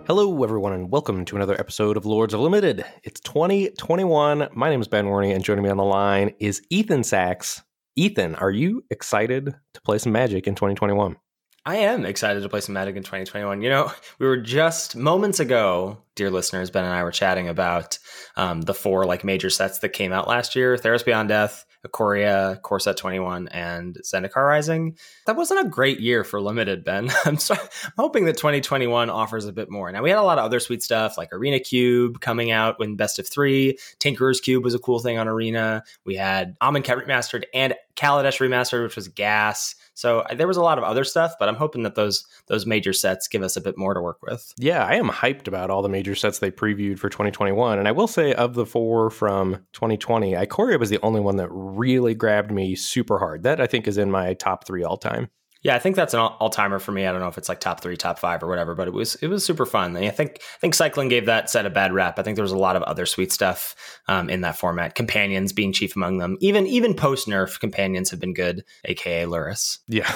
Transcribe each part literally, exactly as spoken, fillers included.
Hello, everyone, and welcome to another episode of Lords of Limited. It's twenty twenty-one. My name is Ben Warney, and joining me on the line is Ethan Sachs. Ethan, are you excited to play some Magic in twenty twenty-one? I am excited to play some Magic in twenty twenty-one. You know, we were just moments ago, dear listeners, Ben and I were chatting about um, the four like major sets that came out last year: Theros Beyond Death, Ikoria, Core Set twenty-one, and Zendikar Rising. That wasn't a great year for Limited, Ben. I'm, sorry, I'm hoping that twenty twenty-one offers a bit more. Now, we had a lot of other sweet stuff like Arena Cube coming out in Best of Three. Tinkerer's Cube was a cool thing on Arena. We had Amonkhet Remastered and Kaladesh Remastered, which was gas. So there was a lot of other stuff, but I'm hoping that those those major sets give us a bit more to work with. Yeah, I am hyped about all the major sets they previewed for twenty twenty-one. And I will say, of the four from twenty twenty, Ikoria was the only one that really grabbed me super hard. That, I think, is in my top three all time. Yeah, I think that's an all-timer for me. I don't know if it's like top three, top five or whatever, but it was it was super fun. And I think I think Cycling gave that set a bad rap. I think there was a lot of other sweet stuff um, in that format. Companions being chief among them. Even even post-nerf, Companions have been good, a k a. Lurrus. Yeah.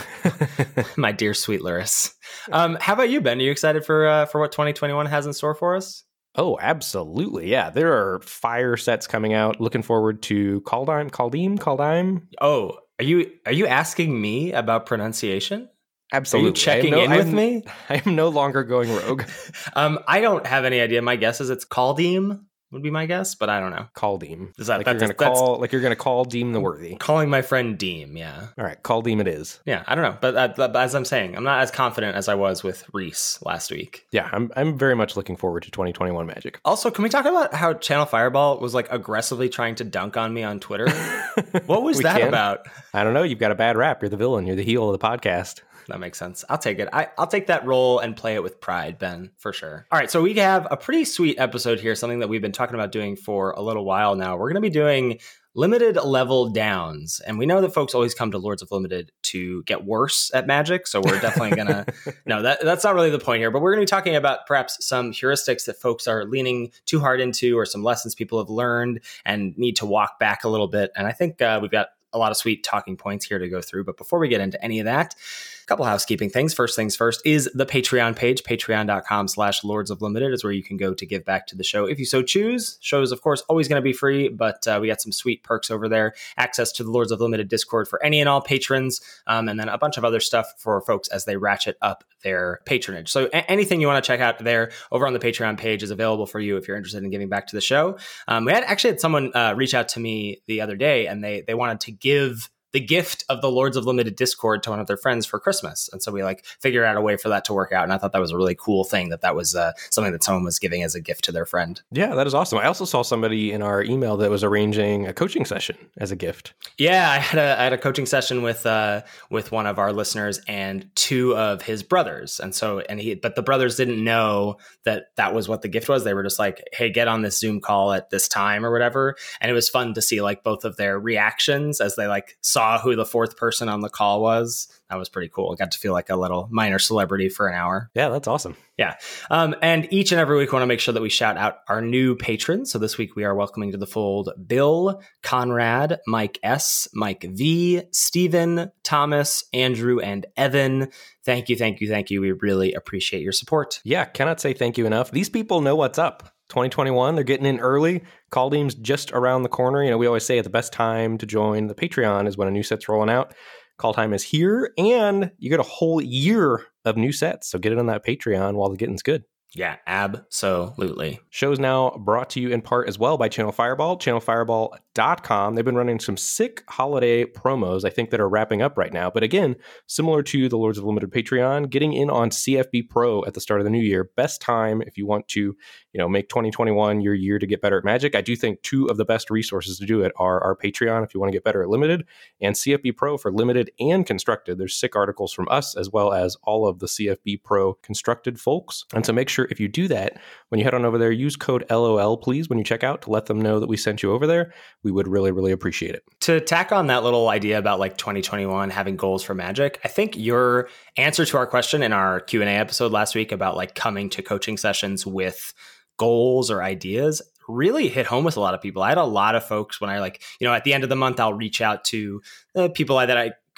My dear sweet Lurrus. Um, how about you, Ben? Are you excited for uh, for what twenty twenty-one has in store for us? Oh, absolutely. Yeah, there are fire sets coming out. Looking forward to Kaldheim, Kaldheim, Kaldheim. Oh, Are you are you asking me about pronunciation? Absolutely. Are you checking no, in with I'm, me? I am no longer going rogue. um, I don't have any idea. My guess is it's Kaldheim would be my guess, but I don't know. Kaldheim. Is that like that, you're gonna that's, call like you're gonna call Deem the Worthy? Calling my friend Deem, yeah. All right, Kaldheim it is. Yeah, I don't know, but, uh, but as I'm saying, I'm not as confident as I was with Reese last week. Yeah, I'm I'm very much looking forward to twenty twenty-one Magic. Also, can we talk about how Channel Fireball was like aggressively trying to dunk on me on Twitter? What was that can. about? I don't know. You've got a bad rap. You're the villain. You're the heel of the podcast. That makes sense. I'll take it. I, I'll take that role and play it with pride, Ben, for sure. All right, so we have a pretty sweet episode here, something that we've been talking about doing for a little while now. We're going to be doing limited level downs. And we know that folks always come to Lords of Limited to get worse at Magic. So we're definitely going to, no, that, that's not really the point here, but we're going to be talking about perhaps some heuristics that folks are leaning too hard into, or some lessons people have learned and need to walk back a little bit. And I think uh, we've got a lot of sweet talking points here to go through. But before we get into any of that, a couple housekeeping things. First things first is the Patreon page. Patreon.com slash Lords of Limited is where you can go to give back to the show if you so choose. Show is, of course, always going to be free, but uh, we got some sweet perks over there. Access to the Lords of Limited Discord for any and all patrons, um, and then a bunch of other stuff for folks as they ratchet up their patronage. So a- anything you want to check out there over on the Patreon page is available for you if you're interested in giving back to the show. Um, we had actually had someone uh, reach out to me the other day, and they they wanted to give the gift of the Lords of Limited Discord to one of their friends for Christmas. And so we like figured out a way for that to work out. And I thought that was a really cool thing, that that was uh, something that someone was giving as a gift to their friend. Yeah, that is awesome. I also saw somebody in our email that was arranging a coaching session as a gift. Yeah, I had a, I had a coaching session with uh, with one of our listeners and two of his brothers. And so, and he, but the brothers didn't know that that was what the gift was. They were just like, hey, get on this Zoom call at this time or whatever. And it was fun to see like both of their reactions as they like saw who the fourth person on the call was. That was pretty cool. I got to feel like a little minor celebrity for an hour. Yeah, that's awesome. Yeah. Um, and each and every week, we want to make sure that we shout out our new patrons. So this week, we are welcoming to the fold Bill, Conrad, Mike S., Mike V., Stephen, Thomas, Andrew, and Evan. Thank you, thank you, thank you. We really appreciate your support. Yeah, cannot say thank you enough. These people know what's up. twenty twenty-one, they're getting in early. Kaldheim's just around the corner. You know, we always say the best time to join the Patreon is when a new set's rolling out. Kaldheim is here, and you get a whole year of new sets. So get it on that Patreon while the getting's good. Yeah, absolutely. Show is now brought to you in part as well by Channel Fireball, channel fireball dot com. They've been running some sick holiday promos, I think, that are wrapping up right now. But again, similar to the Lords of Limited Patreon, getting in on C F B Pro at the start of the new year. Best time if you want to, you know, make twenty twenty-one your year to get better at Magic. I do think two of the best resources to do it are our Patreon if you want to get better at Limited, and C F B Pro for Limited and Constructed. There's sick articles from us as well as all of the C F B Pro Constructed folks. And so make sure if you do that, when you head on over there, use code L O L, please, when you check out, to let them know that we sent you over there. We would really, really appreciate it. To tack on that little idea about like twenty twenty-one having goals for Magic, I think your answer to our question in our Q and A episode last week about like coming to coaching sessions with goals or ideas really hit home with a lot of people. I had a lot of folks when I like, you know, at the end of the month, I'll reach out to the people that I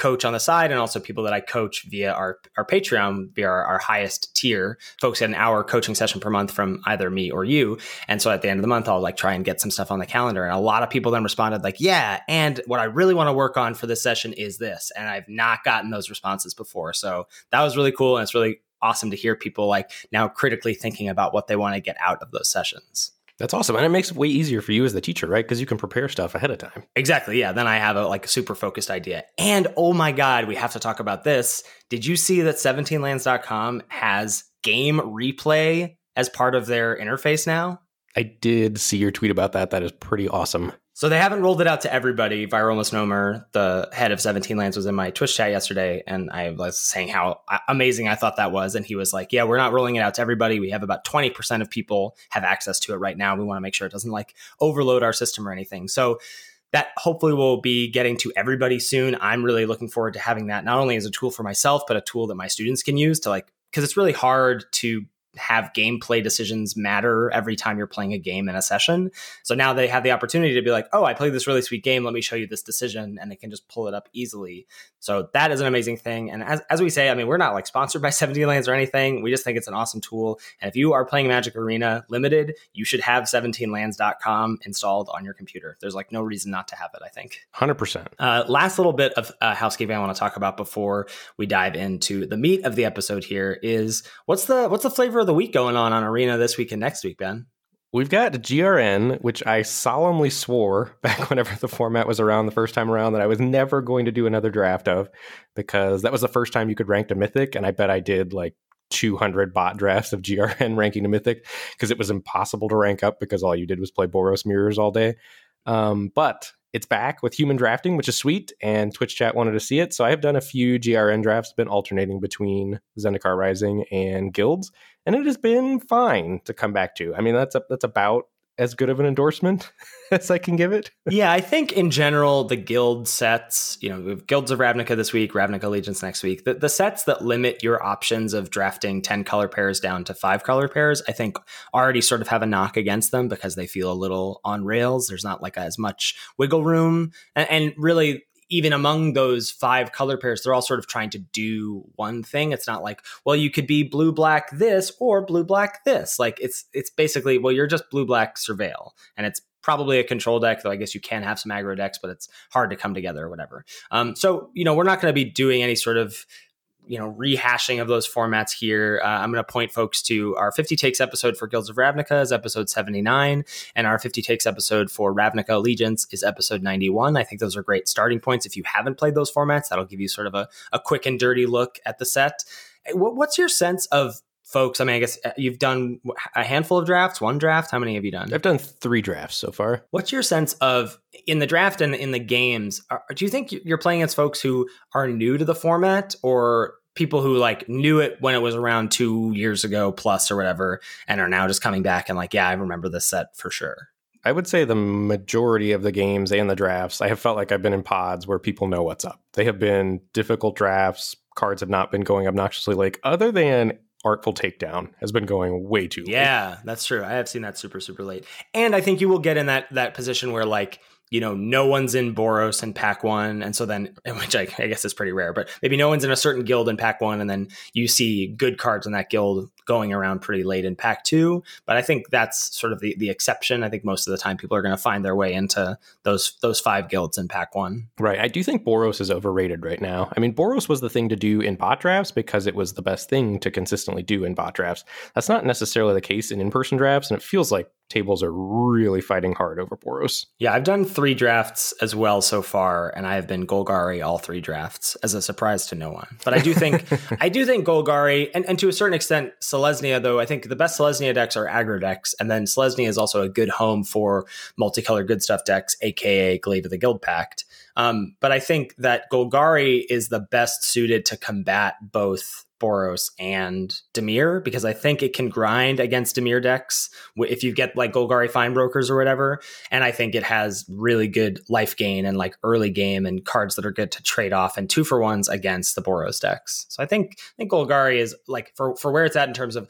coach on the side and also people that I coach via our, our Patreon, via our, our highest tier. Folks get an hour coaching session per month from either me or you. And so at the end of the month, I'll like try and get some stuff on the calendar. And a lot of people then responded like, yeah, and what I really want to work on for this session is this. And I've not gotten those responses before. So that was really cool. And it's really awesome to hear people like now critically thinking about what they want to get out of those sessions. That's awesome. And it makes it way easier for you as the teacher, right? Because you can prepare stuff ahead of time. Exactly. Yeah. Then I have a like a super focused idea. And oh my God, we have to talk about this. Did you see that seventeen lands dot com has game replay as part of their interface now? I did see your tweet about that. That is pretty awesome. So they haven't rolled it out to everybody. Viral Misnomer, the head of seventeen lands, was in my Twitch chat yesterday, and I was saying how amazing I thought that was. And he was like, yeah, we're not rolling it out to everybody. We have about twenty percent of people have access to it right now. We want to make sure it doesn't like overload our system or anything. So that hopefully will be getting to everybody soon. I'm really looking forward to having that not only as a tool for myself, but a tool that my students can use to like, because it's really hard to have gameplay decisions matter every time you're playing a game in a session. So now they have the opportunity to be like, oh, I played this really sweet game. Let me show you this decision. And they can just pull it up easily. So that is an amazing thing. And as, as we say, I mean, we're not like sponsored by seventeen lands or anything. We just think it's an awesome tool. And if you are playing Magic Arena Limited, you should have seventeen lands dot com installed on your computer. There's like no reason not to have it, I think. one hundred percent. Uh, last little bit of uh, housekeeping I want to talk about before we dive into the meat of the episode here is what's the what's the flavor of the week going on on Arena this week and next week, Ben? We've got G R N, which I solemnly swore back whenever the format was around the first time around that I was never going to do another draft of, because that was the first time you could rank to Mythic, and I bet I did like two hundred bot drafts of G R N ranking to Mythic because it was impossible to rank up because all you did was play Boros Mirrors all day. Um, but it's back with human drafting, which is sweet, and Twitch chat wanted to see it. So I have done a few G R N drafts, been alternating between Zendikar Rising and guilds, and it has been fine to come back to. I mean, that's a, that's about as good of an endorsement as I can give it. Yeah, I think in general, the guild sets, you know, we have Guilds of Ravnica this week, Ravnica Allegiance next week. The, the sets that limit your options of drafting ten color pairs down to five color pairs, I think already sort of have a knock against them because they feel a little on rails. There's not like as much wiggle room. And, and really, even among those five color pairs, they're all sort of trying to do one thing. It's not like, well, you could be blue, black, this, or blue, black, this. Like it's, it's basically, well, you're just blue, black, surveil. And it's probably a control deck, though I guess you can have some aggro decks, but it's hard to come together or whatever. Um, so, you know, we're not going to be doing any sort of, you know, rehashing of those formats here. Uh, I'm going to point folks to our fifty takes episode for Guilds of Ravnica is episode seventy-nine, and our fifty takes episode for Ravnica Allegiance is episode ninety-one. I think those are great starting points. If you haven't played those formats, that'll give you sort of a, a quick and dirty look at the set. What, what's your sense of folks? I mean, I guess you've done a handful of drafts, one draft. How many have you done? I've done three drafts so far. What's your sense of in the draft and in the games? Are, do you think you're playing against folks who are new to the format or people who like knew it when it was around two years ago plus or whatever, and are now just coming back and like, yeah, I remember this set for sure? I would say the majority of the games and the drafts, I have felt like I've been in pods where people know what's up. They have been difficult drafts. Cards have not been going obnoxiously late, other than Artful Takedown has been going way too late. Yeah, that's true. I have seen that super, super late. And I think you will get in that that position where like, you know, no one's in Boros in pack one. And so then, which I, I guess is pretty rare, but maybe no one's in a certain guild in pack one. And then you see good cards in that guild going around pretty late in pack two. But I think that's sort of the, the exception. I think most of the time people are going to find their way into those those five guilds in pack one. Right. I do think Boros is overrated right now. I mean, Boros was the thing to do in bot drafts because it was the best thing to consistently do in bot drafts. That's not necessarily the case in in-person drafts. And it feels like tables are really fighting hard over Boros. Yeah, I've done three drafts as well so far, and I have been Golgari all three drafts as a surprise to no one. But I do think I do think Golgari, and, and to a certain extent Selesnya, though I think the best Selesnya decks are aggro decks, and then Selesnya is also a good home for multicolored good stuff decks, aka Glaive of the Guild Pact. Um, but I think that Golgari is the best suited to combat both Boros and Dimir, because I think it can grind against Dimir decks if you get like Golgari Fine Brokers or whatever. And I think it has really good life gain and like early game and cards that are good to trade off and two for ones against the Boros decks. So I think I think Golgari is like for, for where it's at in terms of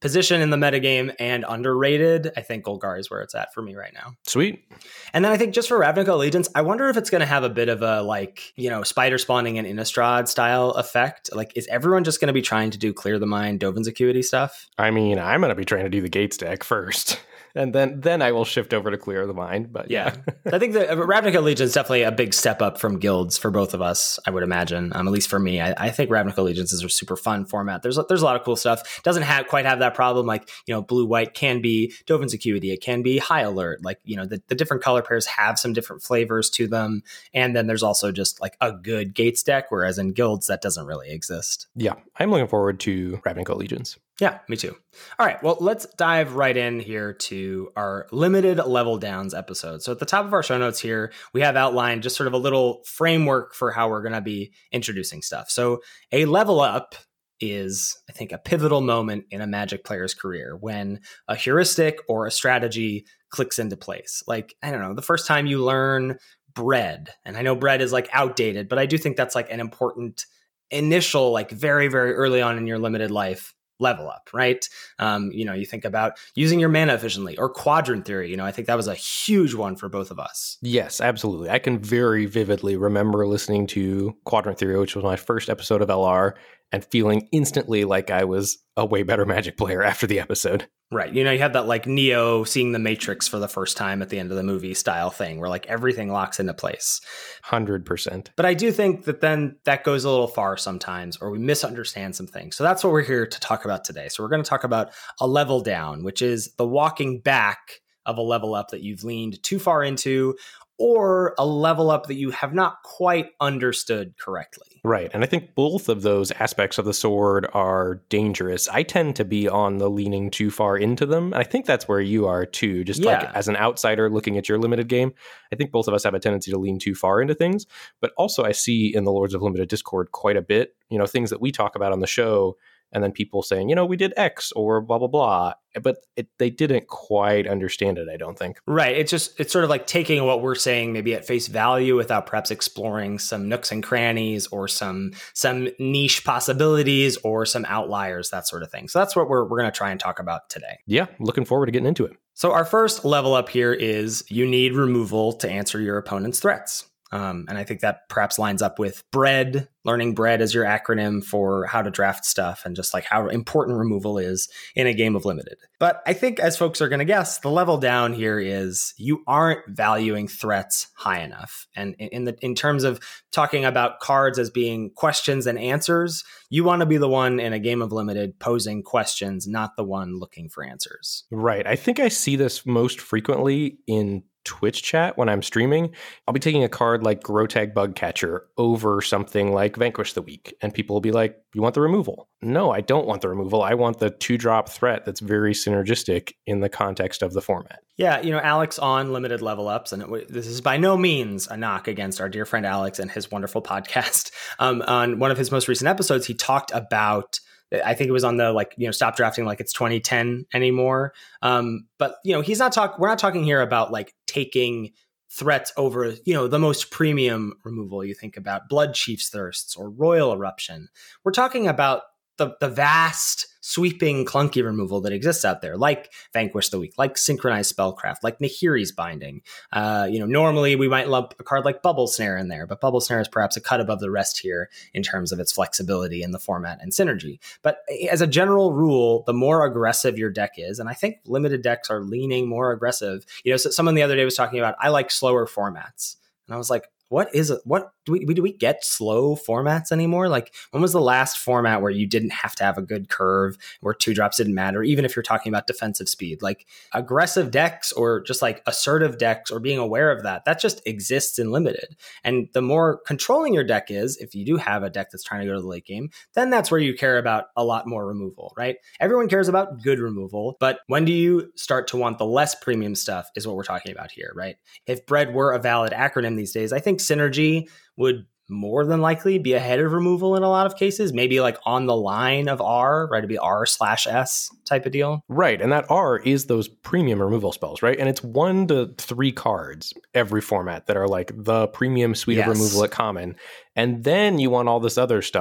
position in the metagame and underrated, I think Golgari is where it's at for me right now. Sweet. And then I think just for Ravnica Allegiance, I wonder if it's going to have a bit of a, like, you know, spider spawning and Innistrad style effect. Like, is everyone just going to be trying to do Clear the Mind, Dovin's Acuity stuff? I mean, I'm going to be trying to do the Gates deck first. And then then I will shift over to Clear the Mind. But yeah, yeah. I think the Ravnica Allegiance is definitely a big step up from guilds for both of us, I would imagine. Um, at least for me, I, I think Ravnica Allegiance is a super fun format. There's there's a lot of cool stuff. Doesn't have quite have that problem. Like, you know, blue white can be Dovin's Acuity. It can be High Alert. Like, you know, the, the different color pairs have some different flavors to them. And then there's also just like a good Gates deck, whereas in guilds that doesn't really exist. Yeah, I'm looking forward to Ravnica Allegiance. Yeah, me too. All right, well, let's dive right in here to our limited level downs episode. So at the top of our show notes here, we have outlined just sort of a little framework for how we're going to be introducing stuff. So a level up is, I think, a pivotal moment in a Magic player's career when a heuristic or a strategy clicks into place. Like, I don't know, the first time you learn bread, and I know bread is like outdated, but I do think that's like an important initial, like very, very early on in your limited life level up, right? Um, you know, you think about using your mana efficiently or quadrant theory. You know, I think that was a huge one for both of us. Yes, absolutely. I can very vividly remember listening to Quadrant Theory, which was my first episode of L R, and feeling instantly like I was a way better Magic player after the episode. Right. You know, you have that like Neo seeing the Matrix for the first time at the end of the movie style thing where like everything locks into place. one hundred percent. But I do think that then that goes a little far sometimes, or we misunderstand some things. So that's what we're here to talk about today. So we're going to talk about a level down, which is the walking back of a level up that you've leaned too far into, or a level up that you have not quite understood correctly. Right. And I think both of those aspects of the sword are dangerous. I tend to be on the leaning too far into them. And I think that's where you are too. Just Yeah. like as an outsider looking at your limited game, I think both of us have a tendency to lean too far into things. But also I see in the Lords of Limited Discord quite a bit, you know, things that we talk about on the show, and then people saying, you know, we did X or blah, blah, blah. But it, they didn't quite understand it, I don't think. Right. It's just, it's sort of like taking what we're saying maybe at face value without perhaps exploring some nooks and crannies or some some niche possibilities or some outliers, that sort of thing. So that's what we're, we're going to try and talk about today. Yeah, looking forward to getting into it. So our first level up here is you need removal to answer your opponent's threats. Um, and I think that perhaps lines up with BREAD, learning BREAD as your acronym for how to draft stuff and just like how important removal is in a game of limited. But I think as folks are going to guess, the level down here is you aren't valuing threats high enough. And in the in terms of talking about cards as being questions and answers, you want to be the one in a game of limited posing questions, not the one looking for answers. Right. I think I see this most frequently in Twitch chat when I'm streaming. I'll be taking a card like Grotag Bugcatcher over something like Vanquish the Weak, and people will be like, you want the removal? No, I don't want the removal. I want the two-drop threat that's very synergistic in the context of the format. Yeah, you know, Alex on Limited Level Ups, and it, this is by no means a knock against our dear friend Alex and his wonderful podcast. Um, on one of his most recent episodes, he talked about, I think it was on the, like, you know, stop drafting like it's twenty ten anymore. Um, but, you know, he's not talking, we're not talking here about like taking threats over, you know, the most premium removal. You think about Blood Chief's Thirsts or Royal Eruption. We're talking about the the vast, sweeping, clunky removal that exists out there, like Vanquish the Weak, like Synchronized Spellcraft, like Nahiri's Binding. Uh, you know, normally we might lump a card like Bubble Snare in there, but Bubble Snare is perhaps a cut above the rest here in terms of its flexibility in the format and synergy. But as a general rule, the more aggressive your deck is, and I think limited decks are leaning more aggressive. You know, so someone the other day was talking about, I like slower formats. And I was like, what is it? What do we, do we get slow formats anymore? Like, when was the last format where you didn't have to have a good curve, where two drops didn't matter, even if you're talking about defensive speed? Like, aggressive decks or just like assertive decks or being aware of that, that just exists in limited. And the more controlling your deck is, if you do have a deck that's trying to go to the late game, then that's where you care about a lot more removal, right? Everyone cares about good removal, but when do you start to want the less premium stuff is what we're talking about here, right? If BREAD were a valid acronym these days, I think synergy would more than likely be ahead of removal in a lot of cases, maybe like on the line of R, right? It'd be R slash S type of deal. Right. And that R is those premium removal spells, right? And it's one to three cards every format that are like the premium suite Yes. of removal at common. And then you want all this other stuff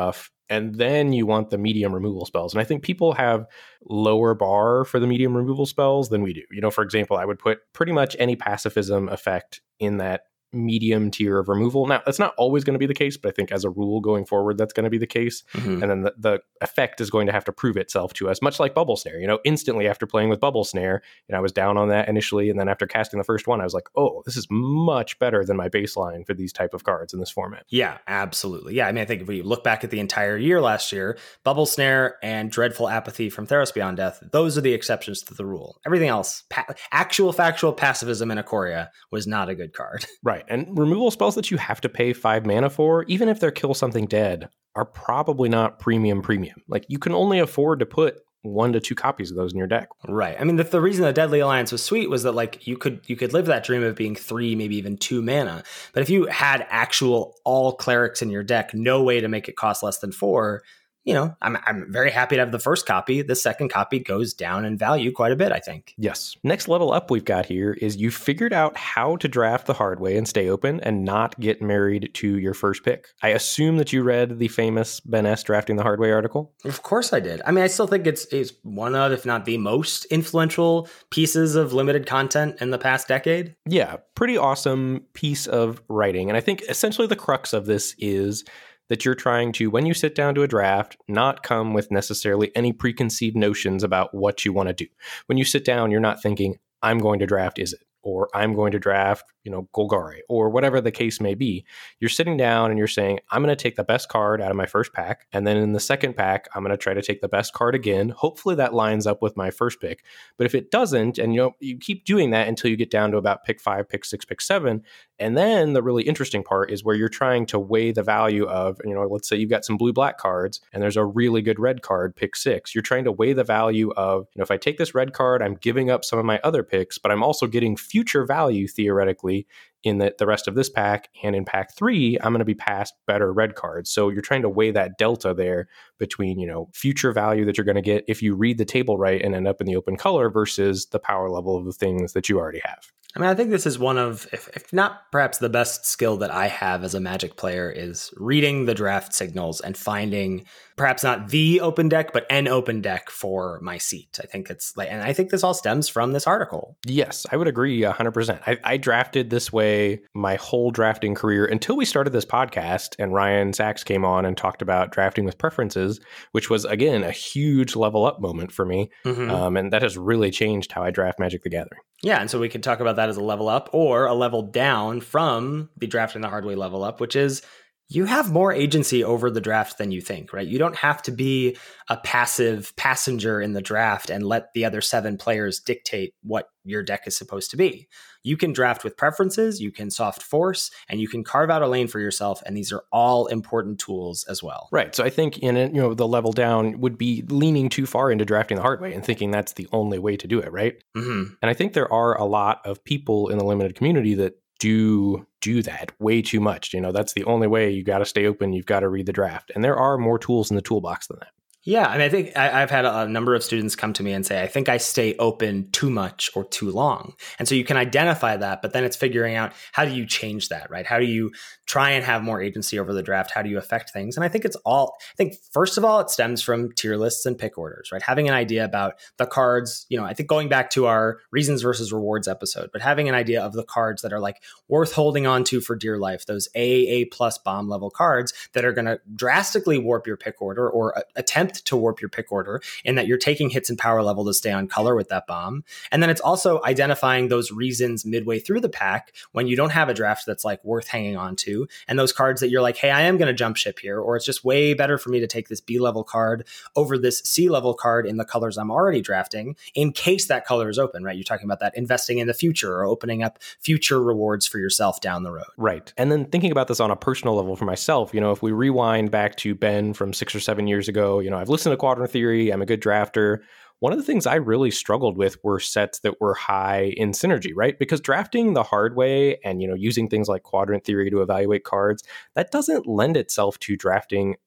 And then you want the medium removal spells. And I think people have lower bar for the medium removal spells than we do. You know, for example, I would put pretty much any pacifism effect in that medium tier of removal. Now, that's not always going to be the case, but I think as a rule going forward, that's going to be the case. Mm-hmm. And then the, the effect is going to have to prove itself to us, much like Bubble Snare. You know, instantly after playing with Bubble Snare, and I was down on that initially, and then after casting the first one, I was like, oh, this is much better than my baseline for these type of cards in this format. Yeah, absolutely. Yeah, I mean, I think if we look back at the entire year last year, Bubble Snare and Dreadful Apathy from Theros Beyond Death, those are the exceptions to the rule. Everything else, pa- actual factual pacifism in Ikoria was not a good card. Right. And removal spells that you have to pay five mana for, even if they're Kill Something Dead, are probably not premium premium. Like, you can only afford to put one to two copies of those in your deck. Right. I mean, the, the reason the Deadly Alliance was sweet was that, like, you could you could live that dream of being three, maybe even two mana. But if you had actual all clerics in your deck, no way to make it cost less than four, you know, I'm I'm very happy to have the first copy. The second copy goes down in value quite a bit, I think. Yes. Next level up we've got here is you figured out how to draft the hard way and stay open and not get married to your first pick. I assume that you read the famous Ben S. Drafting the Hard Way article? Of course I did. I mean, I still think it's, it's one of, if not the most influential pieces of limited content in the past decade. Yeah, pretty awesome piece of writing. And I think essentially the crux of this is that you're trying to, when you sit down to a draft, not come with necessarily any preconceived notions about what you want to do. When you sit down, you're not thinking, I'm going to draft Izzet, or I'm going to draft, you know, Golgari, or whatever the case may be. You're sitting down and you're saying, I'm going to take the best card out of my first pack. And then in the second pack, I'm going to try to take the best card again. Hopefully that lines up with my first pick. But if it doesn't, and you know, you keep doing that until you get down to about pick five, pick six, pick seven. And then the really interesting part is where you're trying to weigh the value of, you know, let's say you've got some blue black cards and there's a really good red card, pick six. You're trying to weigh the value of, you know, if I take this red card, I'm giving up some of my other picks, but I'm also getting future value theoretically in the, the rest of this pack. And in pack three, I'm going to be past better red cards. So you're trying to weigh that delta there between, you know, future value that you're going to get if you read the table right and end up in the open color versus the power level of the things that you already have. I mean, I think this is one of, if, if not perhaps the best skill that I have as a Magic player, is reading the draft signals and finding perhaps not the open deck, but an open deck for my seat. I think it's like, and I think this all stems from this article. Yes, I would agree one hundred percent. I, I drafted this way my whole drafting career until we started this podcast and Ryan Sachs came on and talked about drafting with preferences, which was, again, a huge level up moment for me. Mm-hmm. Um, and that has really changed how I draft Magic the Gathering. Yeah, and so we could talk about that as a level up or a level down from the drafting the hard way level up, which is you have more agency over the draft than you think, right? You don't have to be a passive passenger in the draft and let the other seven players dictate what your deck is supposed to be. You can draft with preferences, you can soft force, and you can carve out a lane for yourself. And these are all important tools as well. Right. So I think in it, you know, the level down would be leaning too far into drafting the hard way and thinking that's the only way to do it, right? Mm-hmm. And I think there are a lot of people in the limited community that do do that way too much. You know, that's the only way. You got to stay open. You've got to read the draft. And there are more tools in the toolbox than that. Yeah, I mean, I think I, I've had a, a number of students come to me and say, I think I stay open too much or too long. And so you can identify that, but then it's figuring out how do you change that, right? How do you try and have more agency over the draft? How do you affect things? And I think it's all, I think first of all, it stems from tier lists and pick orders, right? Having an idea about the cards, you know, I think going back to our reasons versus rewards episode, but having an idea of the cards that are like worth holding on to for dear life, those A, A plus bomb level cards that are going to drastically warp your pick order or uh, attempt to warp your pick order in that you're taking hits in power level to stay on color with that bomb. And then it's also identifying those reasons midway through the pack when you don't have a draft that's like worth hanging on to. And those cards that you're like, hey, I am going to jump ship here, or it's just way better for me to take this B level card over this C level card in the colors I'm already drafting in case that color is open, right? You're talking about that investing in the future or opening up future rewards for yourself down the road. Right. And then thinking about this on a personal level for myself, you know, if we rewind back to Ben from six or seven years ago, you know, I've listened to Quadrant Theory. I'm a good drafter. One of the things I really struggled with were sets that were high in synergy, right? Because drafting the hard way and, you know, using things like Quadrant Theory to evaluate cards, that doesn't lend itself to drafting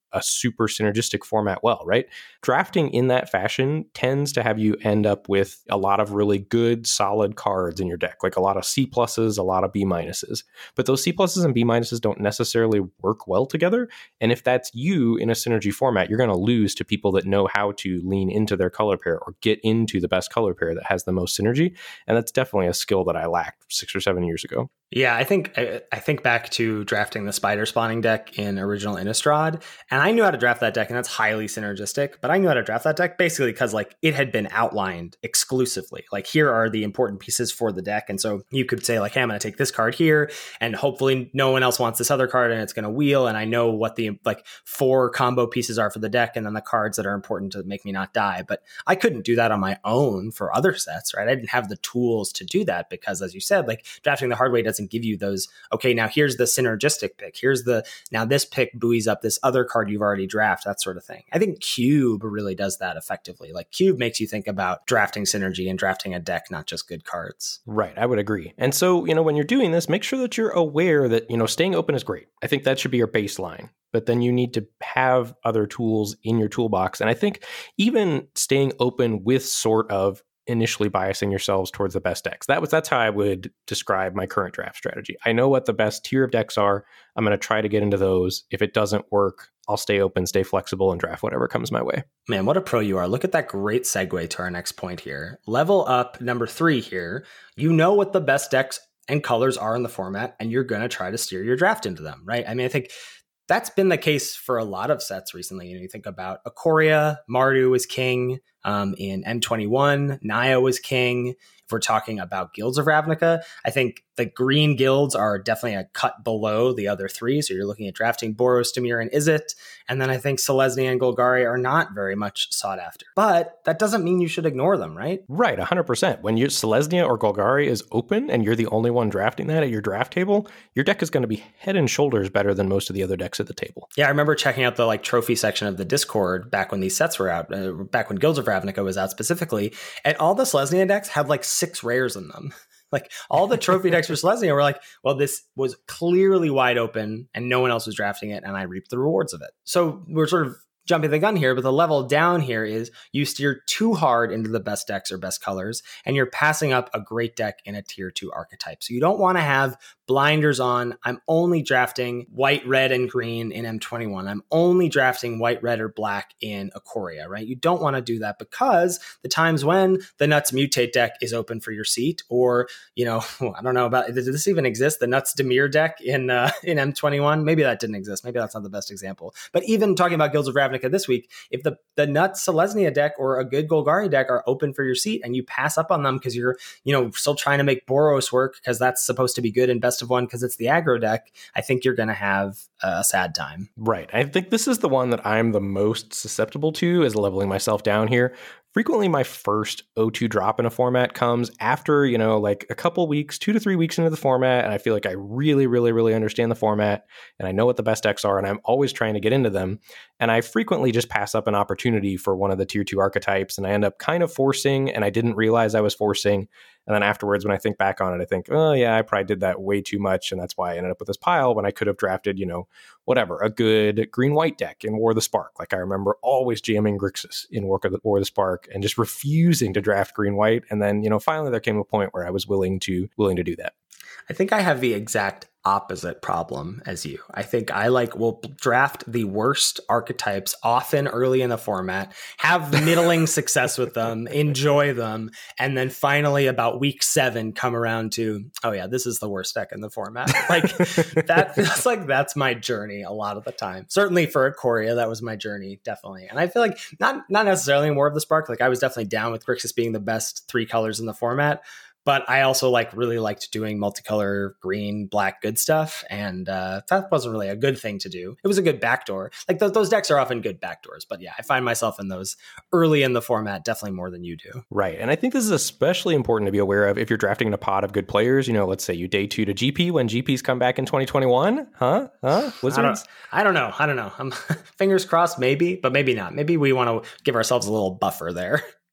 a super synergistic format well, right? Drafting in that fashion tends to have you end up with a lot of really good, solid cards in your deck, like a lot of C pluses, a lot of B minuses. But those C pluses and B minuses don't necessarily work well together. And if that's you in a synergy format, you're going to lose to people that know how to lean into their color pair or get into the best color pair that has the most synergy. And that's definitely a skill that I lacked six or seven years ago. Yeah, I think I, I think back to drafting the spider spawning deck in original Innistrad, and I knew how to draft that deck, and that's highly synergistic. But I knew how to draft that deck basically because like it had been outlined exclusively. Like here are the important pieces for the deck, and so you could say like, "Hey, I'm going to take this card here, and hopefully no one else wants this other card, and it's going to wheel." And I know what the like four combo pieces are for the deck, and then the cards that are important to make me not die. But I couldn't do that on my own for other sets, right? I didn't have the tools to do that because, as you said, like drafting the hard way doesn't give you those, okay, now here's the synergistic pick. Here's the, now this pick buoys up this other card you've already drafted, that sort of thing. I think Cube really does that effectively. Like Cube makes you think about drafting synergy and drafting a deck, not just good cards. Right. I would agree. And so, you know, when you're doing this, make sure that you're aware that, you know, staying open is great. I think that should be your baseline. But then you need to have other tools in your toolbox. And I think even staying open with sort of initially biasing yourselves towards the best decks. That was that's how I would describe my current draft strategy. I know what the best tier of decks are. I'm going to try to get into those. If it doesn't work, I'll stay open, stay flexible, and draft whatever comes my way. Man, what a pro you are. Look at that great segue to our next point here. Level up number three here. You know what the best decks and colors are in the format, and you're going to try to steer your draft into them, right? I mean, I think that's been the case for a lot of sets recently. You know, you think about Ikoria, Mardu is king. Um, in M twenty-one, Naya was king. If we're talking about Guilds of Ravnica, I think the green guilds are definitely a cut below the other three. So you're looking at drafting Boros, Dimir, and Izzet. And then I think Selesnya and Golgari are not very much sought after. But that doesn't mean you should ignore them, right? Right, one hundred percent. When your Selesnya or Golgari is open and you're the only one drafting that at your draft table, your deck is going to be head and shoulders better than most of the other decks at the table. Yeah, I remember checking out the like trophy section of the Discord back when these sets were out, uh, back when Guilds of Ravnica was out specifically, and all the Selesnya decks had like six rares in them. Like all the trophy decks for Selesnya were like, well, this was clearly wide open and no one else was drafting it, and I reaped the rewards of it. So we're sort of jumping the gun here, but the level down here is you steer too hard into the best decks or best colors, and you're passing up a great deck in a tier two archetype. So you don't want to have blinders on. I'm only drafting white, red, and green in M twenty-one. I'm only drafting white, red, or black in Ikoria, right? You don't want to do that because the times when the Nuts Mutate deck is open for your seat, or, you know, I don't know about, does this even exist? The Nuts Dimir deck in uh, in M twenty-one? Maybe that didn't exist. Maybe that's not the best example. But even talking about Guilds of Ravnica this week, if the, the Nuts Selesnya deck or a good Golgari deck are open for your seat and you pass up on them because you're, you know, still trying to make Boros work because that's supposed to be good in best of one because it's the aggro deck, I think you're going to have a sad time. Right. I think this is the one that I'm the most susceptible to as leveling myself down here. Frequently, my first O two drop in a format comes after, you know, like a couple weeks, two to three weeks into the format. And I feel like I really, really, really understand the format and I know what the best decks are and I'm always trying to get into them. And I frequently just pass up an opportunity for one of the tier two archetypes and I end up kind of forcing, and I didn't realize I was forcing. And then afterwards, when I think back on it, I think, oh, yeah, I probably did that way too much. And that's why I ended up with this pile when I could have drafted, you know, whatever, a good green-white deck in War of the Spark. Like I remember always jamming Grixis in War of the, War of the Spark and just refusing to draft green-white. And then, you know, finally there came a point where I was willing to willing to do that. I think I have the exact opposite problem as you. I think I like will draft the worst archetypes often early in the format, have middling success with them, enjoy them, and then finally about week seven come around to, oh yeah, this is the worst deck in the format. Like that feels like that's my journey a lot of the time. Certainly for Ikoria, that was my journey, definitely. And I feel like not not necessarily in War of the Spark. Like I was definitely down with Grixis being the best three colors in the format. But I also like really liked doing multicolor green, black, good stuff. And uh, that wasn't really a good thing to do. It was a good backdoor. Like th- those decks are often good backdoors. But yeah, I find myself in those early in the format, definitely more than you do. Right. And I think this is especially important to be aware of if you're drafting in a pod of good players. You know, let's say you day two to G P when G Ps come back in twenty twenty-one. Huh? Huh? Wizards? I don't, I don't know. I don't know. I'm fingers crossed, maybe, but maybe not. Maybe we want to give ourselves a little buffer there.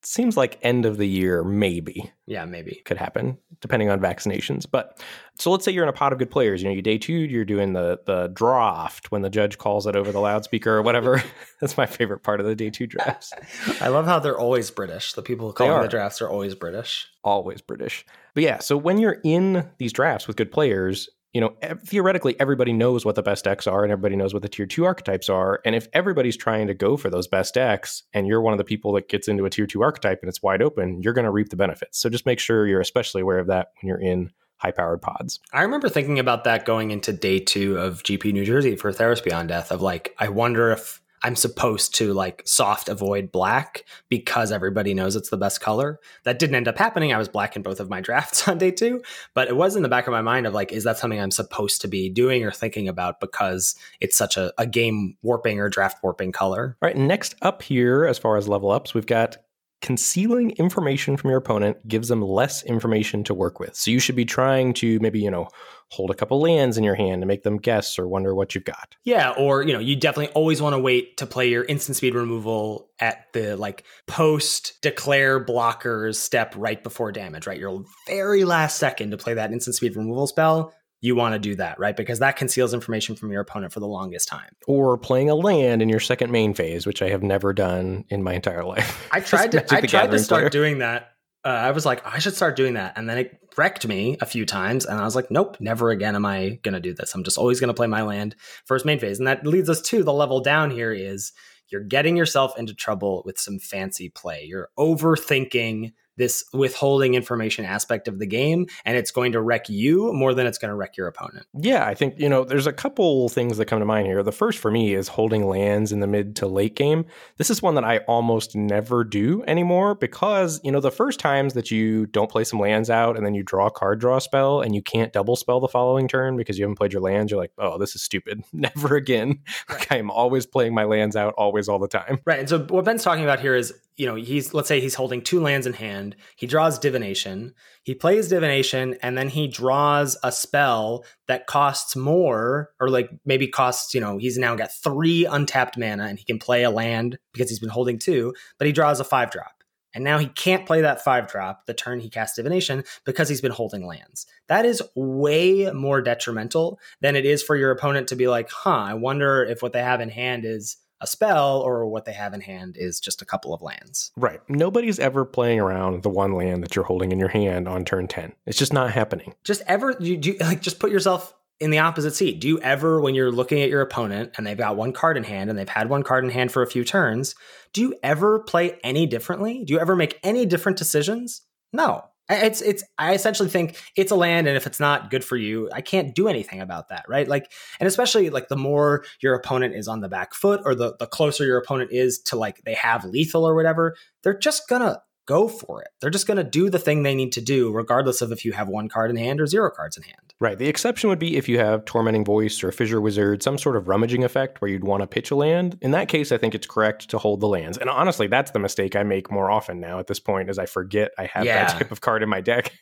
seems like end of the year, maybe. Yeah, maybe. Could happen, depending on vaccinations. But so let's say you're in a pot of good players. You know, you day two, you're doing the the draft when the judge calls it over the loudspeaker or whatever. That's my favorite part of the day two drafts. I love how they're always British. The people who call the drafts are always British. Always British. But yeah, so when you're in these drafts with good players, you know, theoretically, everybody knows what the best decks are and everybody knows what the tier two archetypes are. And if everybody's trying to go for those best decks and you're one of the people that gets into a tier two archetype and it's wide open, you're going to reap the benefits. So just make sure you're especially aware of that when you're in high-powered pods. I remember thinking about that going into day two of G P New Jersey for Theros Beyond Death of like, I wonder if I'm supposed to like soft avoid black because everybody knows it's the best color. That didn't end up happening. I was black in both of my drafts on day two, but it was in the back of my mind of like, is that something I'm supposed to be doing or thinking about because it's such a, a game warping or draft warping color? All right, next up here, as far as level ups, we've got concealing information from your opponent gives them less information to work with. So you should be trying to maybe, you know, hold a couple lands in your hand to make them guess or wonder what you've got. Yeah, or, you know, you definitely always want to wait to play your instant speed removal at the like post declare blockers step right before damage, right? Your very last second to play that instant speed removal spell. You want to do that, right? Because that conceals information from your opponent for the longest time. Or playing a land in your second main phase, which I have never done in my entire life. I tried to I tried to start player. doing that. Uh, I was like, I should start doing that. And then it wrecked me a few times. And I was like, nope, never again am I going to do this. I'm just always going to play my land first main phase. And that leads us to the level down here is you're getting yourself into trouble with some fancy play. You're overthinking this withholding information aspect of the game, and it's going to wreck you more than it's going to wreck your opponent. Yeah, I think, you know, there's a couple things that come to mind here. The first for me is holding lands in the mid to late game. This is one that I almost never do anymore because, you know, the first times that you don't play some lands out and then you draw a card draw spell and you can't double spell the following turn because you haven't played your lands, you're like, oh, this is stupid. Never again. Right. Like, I'm always playing my lands out, always, all the time. Right. And so what Ben's talking about here is, you know, he's, let's say he's holding two lands in hand. He draws divination. He plays divination, and then he draws a spell that costs more, or like maybe costs, you know, he's now got three untapped mana and he can play a land because he's been holding two, but he draws a five drop. And now he can't play that five drop the turn he casts divination because he's been holding lands. That is way more detrimental than it is for your opponent to be like, huh, I wonder if what they have in hand is a spell or what they have in hand is just a couple of lands. Right. Nobody's ever playing around the one land that you're holding in your hand on turn ten. It's just not happening. Just ever, you do like just put yourself in the opposite seat. Do you ever, when you're looking at your opponent and they've got one card in hand and they've had one card in hand for a few turns, do you ever play any differently? Do you ever make any different decisions? No. It's, it's, I essentially think it's a land, and if it's not good for you, I can't do anything about that, right? Like, and especially like the more your opponent is on the back foot, or the, the closer your opponent is to like they have lethal or whatever, they're just gonna go for it. They're just gonna do the thing they need to do, regardless of if you have one card in hand or zero cards in hand. Right. The exception would be if you have Tormenting Voice or Fissure Wizard, some sort of rummaging effect where you'd want to pitch a land. In that case, I think it's correct to hold the lands. And honestly, that's the mistake I make more often now at this point, is I forget I have yeah. that type of card in my deck.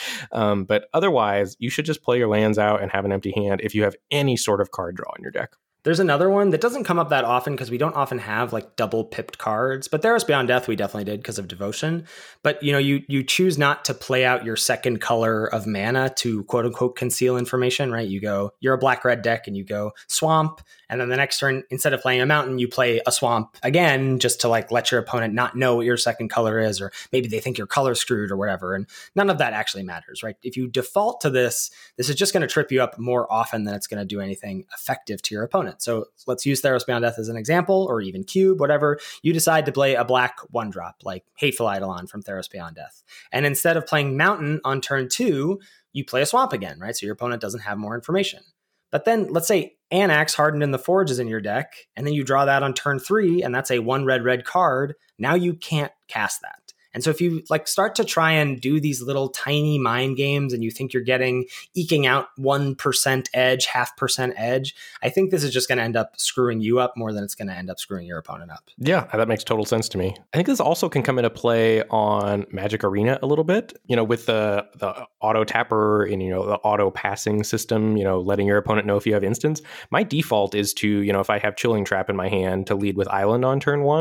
um, but otherwise, you should just play your lands out and have an empty hand if you have any sort of card draw in your deck. There's another one that doesn't come up that often because we don't often have like double pipped cards, but Theros Beyond Death we definitely did because of Devotion. But you know, you you choose not to play out your second color of mana to quote unquote conceal information, right? You go, you're a black red deck and you go swamp, and then the next turn, instead of playing a mountain, you play a swamp again just to like let your opponent not know what your second color is, or maybe they think you're color screwed or whatever. And none of that actually matters, right? If you default to this, this is just going to trip you up more often than it's going to do anything effective to your opponent. So let's use Theros Beyond Death as an example, or even Cube, whatever. You decide to play a black one drop, like Hateful Eidolon from Theros Beyond Death. And instead of playing Mountain on turn two, you play a Swamp again, right? So your opponent doesn't have more information. But then let's say Anax Hardened in the Forge is in your deck, and then you draw that on turn three, and that's a one red red card. Now you can't cast that. And so if you like start to try and do these little tiny mind games and you think you're getting eking out one percent edge, half percent edge, I think this is just going to end up screwing you up more than it's going to end up screwing your opponent up. Yeah, that makes total sense to me. I think this also can come into play on Magic Arena a little bit, you know, with the the auto tapper and, you know, the auto passing system, you know, letting your opponent know if you have instants. My default is to, you know, if I have Chilling Trap in my hand, to lead with Island on turn one.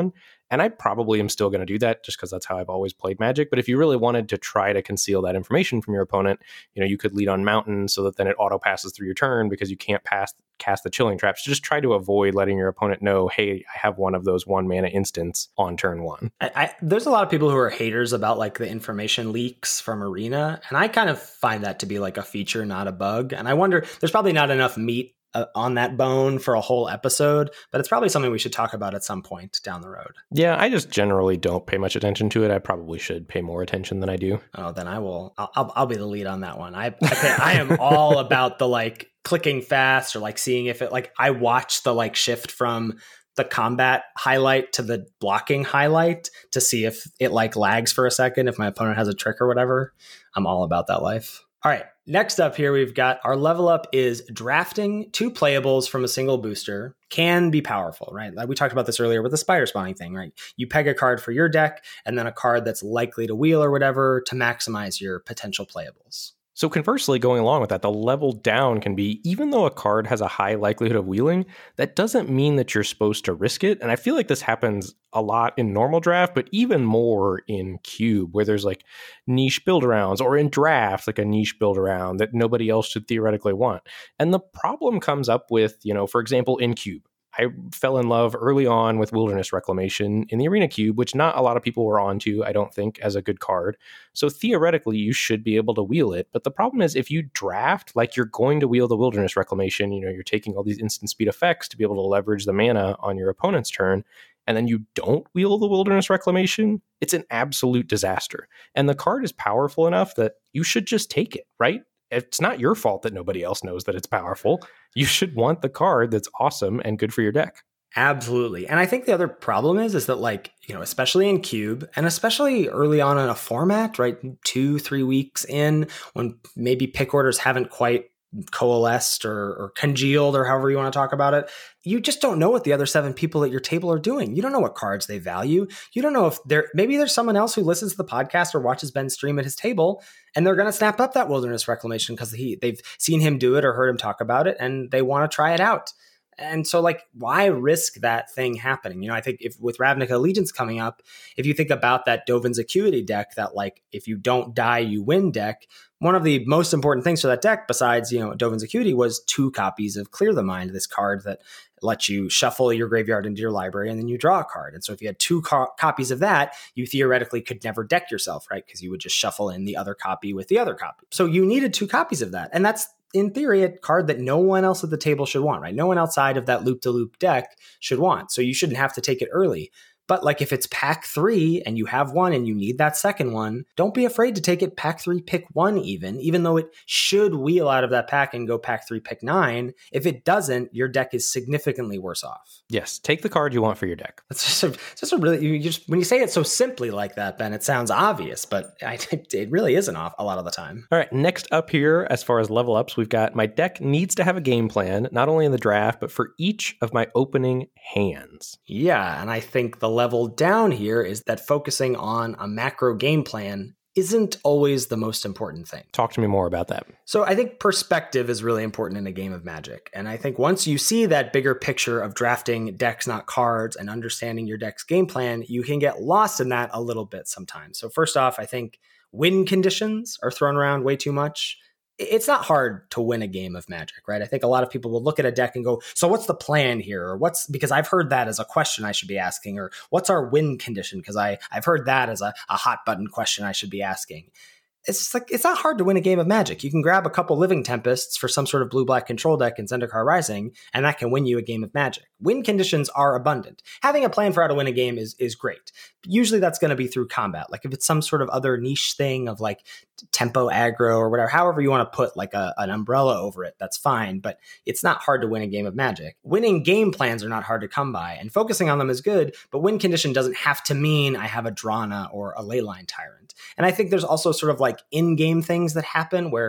And I probably am still going to do that just because that's how I've always played Magic. But if you really wanted to try to conceal that information from your opponent, you know, you could lead on Mountain so that then it auto passes through your turn because you can't pass cast the Chilling Traps. Just try to avoid letting your opponent know, hey, I have one of those one mana instants on turn one. I, I, there's a lot of people who are haters about like the information leaks from Arena, and I kind of find that to be like a feature, not a bug. And I wonder, there's probably not enough meat uh, on that bone for a whole episode, but it's probably something we should talk about at some point down the road. Yeah, I just generally don't pay much attention to it. I probably should pay more attention than I do. Oh, then I will. I'll, I'll, I'll be the lead on that one. I I, pay, I am all about the like clicking fast or like seeing if it like I watch the like shift from the combat highlight to the blocking highlight to see if it like lags for a second, if my opponent has a trick or whatever. I'm all about that life. All right. Next up here, we've got our level up is drafting two playables from a single booster can be powerful, right? Like we talked about this earlier with the spider spawning thing, right? You peg a card for your deck and then a card that's likely to wheel or whatever to maximize your potential playables. So conversely, going along with that, the level down can be, even though a card has a high likelihood of wheeling, that doesn't mean that you're supposed to risk it. And I feel like this happens a lot in normal draft, but even more in Cube, where there's like niche build arounds, or in draft, like a niche build around that nobody else should theoretically want. And the problem comes up with, you know, for example, in Cube. I fell in love early on with Wilderness Reclamation in the Arena Cube, which not a lot of people were onto, I don't think, as a good card. So theoretically, you should be able to wheel it. But the problem is if you draft like you're going to wheel the Wilderness Reclamation, you know, you're taking all these instant speed effects to be able to leverage the mana on your opponent's turn, and then you don't wheel the Wilderness Reclamation, it's an absolute disaster. And the card is powerful enough that you should just take it, right? It's not your fault that nobody else knows that it's powerful. You should want the card that's awesome and good for your deck. Absolutely. And I think the other problem is, is that like, you know, especially in Cube and especially early on in a format, right? Two, three weeks in when maybe pick orders haven't quite coalesced or, or congealed or however you want to talk about it. You just don't know what the other seven people at your table are doing. You don't know what cards they value. You don't know if there, maybe there's someone else who listens to the podcast or watches Ben stream at his table and they're going to snap up that Wilderness Reclamation because he they've seen him do it or heard him talk about it and they want to try it out. And so like, why risk that thing happening? You know, I think if with Ravnica Allegiance coming up, if you think about that Dovin's Acuity deck, that like, if you don't die, you win deck, one of the most important things for that deck besides, you know, Dovin's Acuity was two copies of Clear the Mind, this card that lets you shuffle your graveyard into your library and then you draw a card. And so if you had two co- copies of that, you theoretically could never deck yourself, right? Because you would just shuffle in the other copy with the other copy. So you needed two copies of that. And that's, in theory, a card that no one else at the table should want, right? No one outside of that loop-to-loop deck should want. So you shouldn't have to take it early. But like if it's pack three and you have one and you need that second one, don't be afraid to take it pack three, pick one even, even though it should wheel out of that pack and go pack three, pick nine. If it doesn't, your deck is significantly worse off. Yes, take the card you want for your deck. That's just a, just a really, you just, when you say it so simply like that, Ben, it sounds obvious, but I, it really isn't off a lot of the time. All right, next up here, as far as level ups, we've got my deck needs to have a game plan, not only in the draft, but for each of my opening hands. Yeah, and I think the level down here is that focusing on a macro game plan isn't always the most important thing. Talk to me more about that. So I think perspective is really important in a game of Magic. And I think once you see that bigger picture of drafting decks, not cards, and understanding your deck's game plan, you can get lost in that a little bit sometimes. So first off, I think win conditions are thrown around way too much. It's not hard to win a game of Magic, right? I think a lot of people will look at a deck and go, so what's the plan here? Or what's, because I've heard that as a question I should be asking, or what's our win condition? Because I I've heard that as a, a hot button question I should be asking. It's just like, it's not hard to win a game of Magic. You can grab a couple Living Tempests for some sort of blue-black control deck in Zendikar Rising, and that can win you a game of Magic. Win conditions are abundant. Having a plan for how to win a game is, is great. Usually that's going to be through combat. Like if it's some sort of other niche thing of like tempo aggro or whatever, however you want to put like a, an umbrella over it, that's fine. But it's not hard to win a game of Magic. Winning game plans are not hard to come by, and focusing on them is good, but win condition doesn't have to mean I have a Drana or a Leyline Tyrant. And I think there's also sort of like in-game things that happen where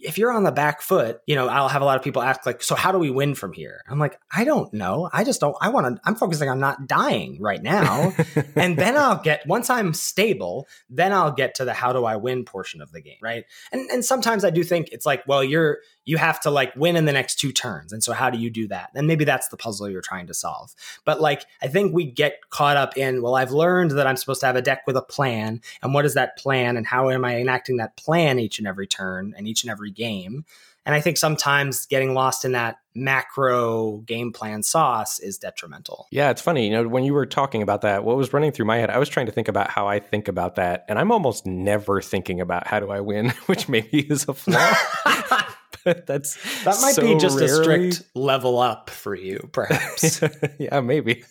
if you're on the back foot, you know, I'll have a lot of people ask like, so how do we win from here? I'm like, I don't know. I just don't, I want to, I'm focusing on not dying right now. And then I'll get, once I'm stable, then I'll get to the how do I win portion of the game, right? And and sometimes I do think it's like, well, you're, you have to like win in the next two turns. And so how do you do that? And maybe that's the puzzle you're trying to solve. But like, I think we get caught up in, well, I've learned that I'm supposed to have a deck with a plan. And what is that plan? And how am I enacting that plan each and every turn and each and every game? And I think sometimes getting lost in that macro game plan sauce is detrimental. Yeah, it's funny. You know, when you were talking about that, what was running through my head, I was trying to think about how I think about that. And I'm almost never thinking about how do I win, which maybe is a flaw. But that's that might so be just rarely... a strict level up for you, perhaps. Yeah, maybe.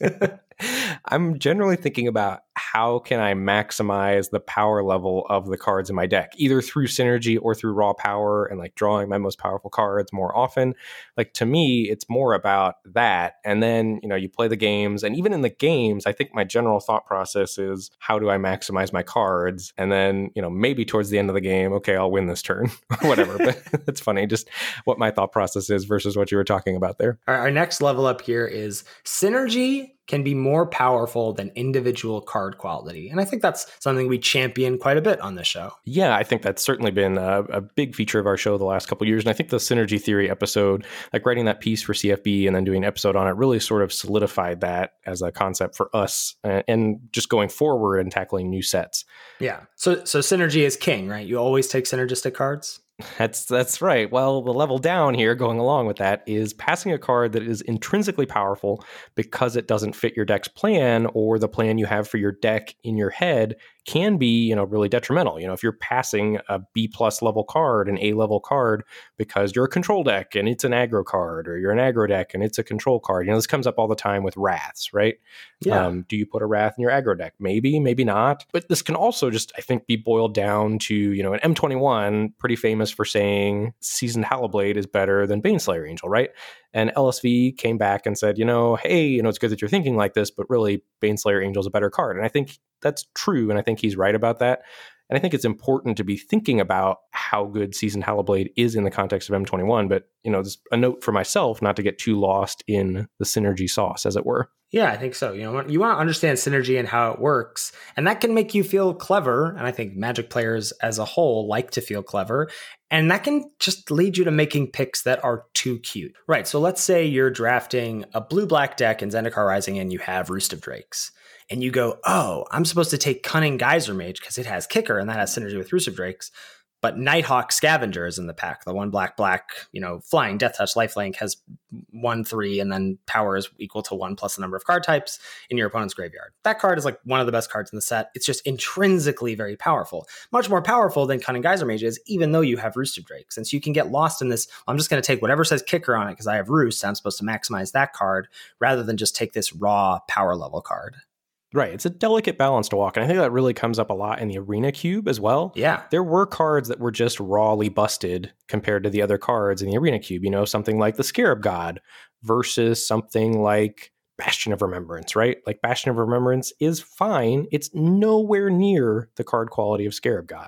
I'm generally thinking about how can I maximize the power level of the cards in my deck, either through synergy or through raw power and like drawing my most powerful cards more often. Like to me, it's more about that. And then, you know, you play the games, and even in the games, I think my general thought process is how do I maximize my cards? And then, you know, maybe towards the end of the game, okay, I'll win this turn or whatever. But it's funny just what my thought process is versus what you were talking about there. Our, our next level up here is synergy can be more powerful than individual card quality. And I think that's something we champion quite a bit on this show. Yeah, I think that's certainly been a, a big feature of our show the last couple of years. And I think the Synergy Theory episode, like writing that piece for C F B and then doing an episode on it, really sort of solidified that as a concept for us and, and just going forward and tackling new sets. Yeah. So so synergy is king, right? You always take synergistic cards? That's that's right. Well, the level down here going along with that is passing a card that is intrinsically powerful because it doesn't fit your deck's plan or the plan you have for your deck in your head can be, you know, really detrimental. You know, if you're passing a B plus level card, an A level card, because you're a control deck and it's an aggro card, or you're an aggro deck and it's a control card. You know, this comes up all the time with wraths, right? Yeah. Um, do you put a wrath in your aggro deck? Maybe, maybe not. But this can also just, I think, be boiled down to, you know, an M twenty-one, pretty famous for saying Seasoned Hallowblade is better than Baneslayer Angel, right? And L S V came back and said, you know, hey, you know, it's good that you're thinking like this, but really Baneslayer Angel is a better card. And I think that's true. And I think he's right about that. And I think it's important to be thinking about how good Seasoned Hallowblade is in the context of M twenty-one. But, you know, just a note for myself not to get too lost in the synergy sauce, as it were. Yeah, I think so. You know, you want to understand synergy and how it works, and that can make you feel clever. And I think Magic players as a whole like to feel clever. And that can just lead you to making picks that are too cute. Right. So let's say you're drafting a blue-black deck in Zendikar Rising and you have Roost of Drakes. And you go, oh, I'm supposed to take Cunning Geyser Mage because it has Kicker and that has synergy with Roost of Drakes. But Nighthawk Scavenger is in the pack. The one black, black, you know, flying Death Touch lifelink has one, three, and then power is equal to one plus the number of card types in your opponent's graveyard. That card is like one of the best cards in the set. It's just intrinsically very powerful. Much more powerful than Cunning Geyser Mage is, even though you have Roost of Drakes. And so you can get lost in this, I'm just going to take whatever says Kicker on it because I have Roost. I'm supposed to maximize that card rather than just take this raw power level card. Right. It's a delicate balance to walk. And I think that really comes up a lot in the Arena Cube as well. Yeah. There were cards that were just rawly busted compared to the other cards in the Arena Cube. You know, something like the Scarab God versus something like Bastion of Remembrance, right? Like Bastion of Remembrance is fine. It's nowhere near the card quality of Scarab God.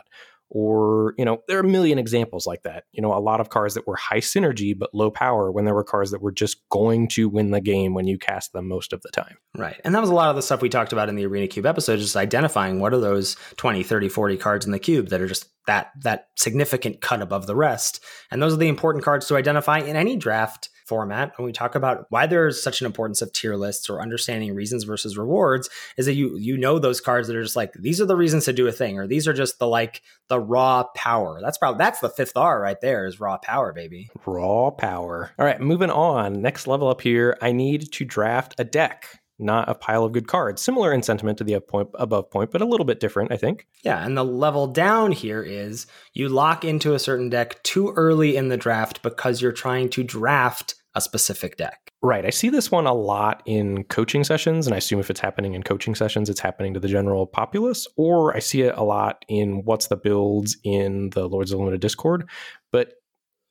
Or, you know, there are a million examples like that. You know, a lot of cards that were high synergy but low power when there were cards that were just going to win the game when you cast them most of the time. Right. And that was a lot of the stuff we talked about in the Arena Cube episode, just identifying what are those twenty, thirty, forty cards in the cube that are just that that significant cut above the rest. And those are the important cards to identify in any draft format. When we talk about why there's such an importance of tier lists or understanding reasons versus rewards, is that you you know those cards that are just like, these are the reasons to do a thing, or these are just the like the raw power. That's probably that's the fifth R right there, is raw power, baby. Raw power. All right, moving on. Next level up here, I need to draft a deck, not a pile of good cards. Similar in sentiment to the up point, above point, but a little bit different, I think. Yeah, and the level down here is you lock into a certain deck too early in the draft because you're trying to draft a specific deck. Right. I see this one a lot in coaching sessions, and I assume if it's happening in coaching sessions, it's happening to the general populace, or I see it a lot in what's the builds in the Lords of Limited Discord. But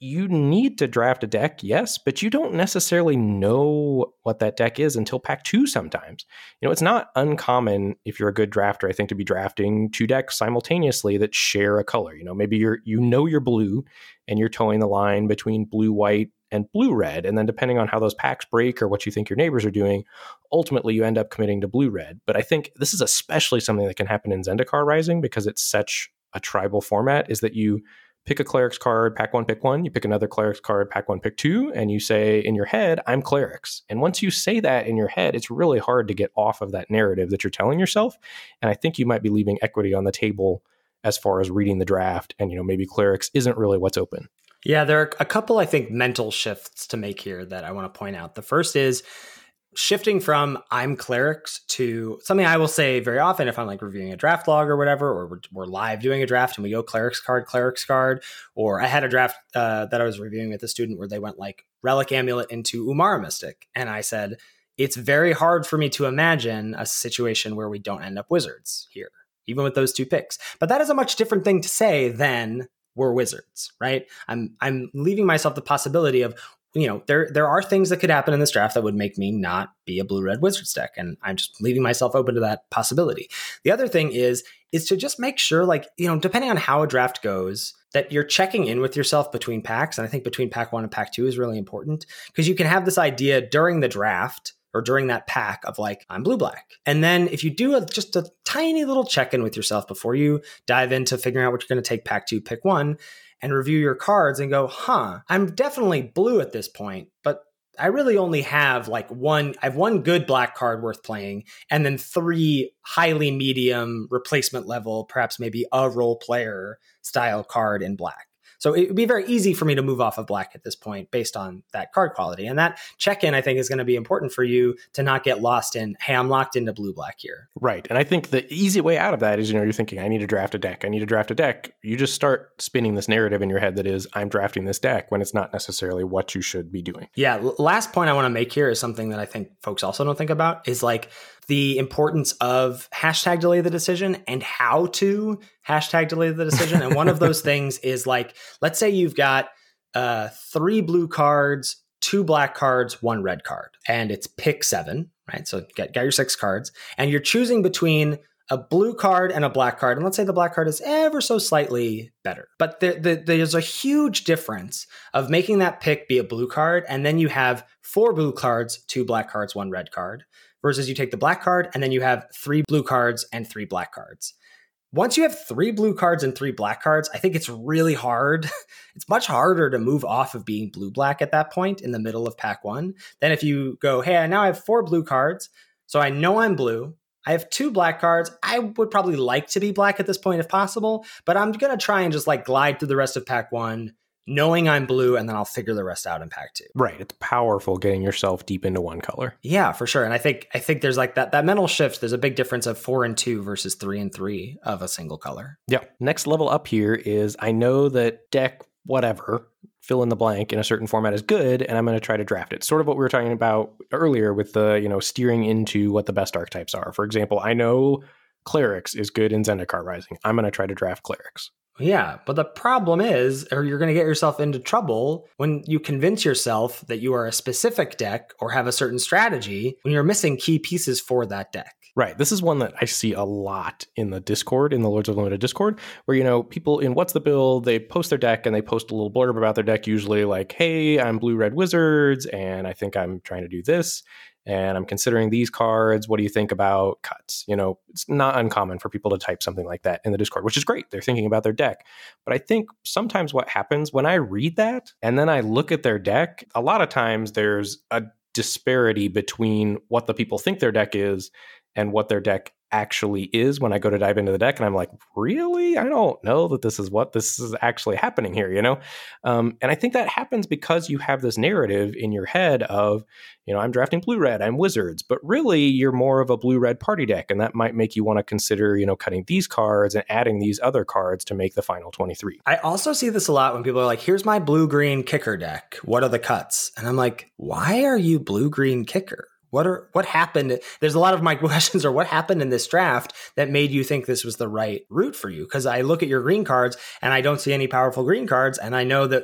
you need to draft a deck, yes, but you don't necessarily know what that deck is until pack two sometimes. You know, it's not uncommon if you're a good drafter, I think, to be drafting two decks simultaneously that share a color. You know, maybe you're you know you're blue and you're towing the line between blue-white and blue-red, and then depending on how those packs break or what you think your neighbors are doing, ultimately you end up committing to blue-red. But I think this is especially something that can happen in Zendikar Rising because it's such a tribal format, is that you pick a cleric's card, pack one, pick one. You pick another cleric's card, pack one, pick two. And you say in your head, I'm clerics. And once you say that in your head, it's really hard to get off of that narrative that you're telling yourself. And I think you might be leaving equity on the table as far as reading the draft. And, you know, maybe clerics isn't really what's open. Yeah, there are a couple, I think, mental shifts to make here that I want to point out. The first is shifting from I'm clerics to something I will say very often if I'm like reviewing a draft log or whatever, or we're, we're live doing a draft and we go clerics card, clerics card, or I had a draft uh, that I was reviewing with a student where they went like Relic Amulet into Umara Mystic. And I said, it's very hard for me to imagine a situation where we don't end up wizards here, even with those two picks. But that is a much different thing to say than we're wizards, right? I'm I'm leaving myself the possibility of, you know, there there are things that could happen in this draft that would make me not be a blue-red Wizards deck. And I'm just leaving myself open to that possibility. The other thing is, is to just make sure, like, you know, depending on how a draft goes, that you're checking in with yourself between packs. And I think between pack one and pack two is really important because you can have this idea during the draft or during that pack of like, I'm blue-black. And then if you do a, just a tiny little check-in with yourself before you dive into figuring out what you're going to take pack two, pick one, and review your cards and go, huh, I'm definitely blue at this point, but I really only have like one, I have one good black card worth playing, and then three highly medium replacement level, perhaps maybe a role player style card in black. So it would be very easy for me to move off of black at this point based on that card quality. And that check-in, I think, is going to be important for you to not get lost in, hey, I'm locked into blue-black here. Right. And I think the easy way out of that is, you know, you're thinking, I need to draft a deck. I need to draft a deck. You just start spinning this narrative in your head that is, I'm drafting this deck when it's not necessarily what you should be doing. Yeah. Last point I want to make here is something that I think folks also don't think about is like the importance of hashtag delay the decision and how to hashtag delay the decision. And one of those things is like, let's say you've got uh, three blue cards, two black cards, one red card, and it's pick seven, right? So get, get your six cards and you're choosing between a blue card and a black card. And let's say the black card is ever so slightly better, but there, there, there's a huge difference of making that pick be a blue card. And then you have four blue cards, two black cards, one red card, versus you take the black card and then you have three blue cards and three black cards. Once you have three blue cards and three black cards, I think it's really hard. It's much harder to move off of being blue-black at that point in the middle of pack one than if you go, hey, now I have four blue cards, so I know I'm blue. I have two black cards. I would probably like to be black at this point if possible, but I'm going to try and just like glide through the rest of pack one, knowing I'm blue, and then I'll figure the rest out in pack two. Right. It's powerful getting yourself deep into one color. Yeah, for sure. And I think I think there's like that that mental shift. There's a big difference of four and two versus three and three of a single color. Yeah. Next level up here is I know that deck whatever, fill in the blank in a certain format is good, and I'm going to try to draft it. Sort of what we were talking about earlier with the, you know, steering into what the best archetypes are. For example, I know clerics is good in Zendikar Rising. I'm going to try to draft clerics. Yeah, but the problem is, or you're going to get yourself into trouble when you convince yourself that you are a specific deck or have a certain strategy when you're missing key pieces for that deck. Right. This is one that I see a lot in the Discord, in the Lords of Limited Discord, where, you know, people in What's the Build, they post their deck and they post a little blurb about their deck, usually like, hey, I'm blue-red wizards, and I think I'm trying to do this. And I'm considering these cards. What do you think about cuts? You know, it's not uncommon for people to type something like that in the Discord, which is great. They're thinking about their deck. But I think sometimes what happens when I read that and then I look at their deck, a lot of times there's a disparity between what the people think their deck is and what their deck actually is when I go to dive into the deck. And I'm like, really? I don't know that this is what this is actually happening here, you know? Um, and I think that happens because you have this narrative in your head of, you know, I'm drafting blue-red, I'm wizards, but really you're more of a blue-red party deck. And that might make you want to consider, you know, cutting these cards and adding these other cards to make the final twenty-three. I also see this a lot when people are like, here's my blue-green kicker deck. What are the cuts? And I'm like, why are you blue-green kicker? What are what happened? There's a lot of my questions are what happened in this draft that made you think this was the right route for you? Because I look at your green cards and I don't see any powerful green cards. And I know that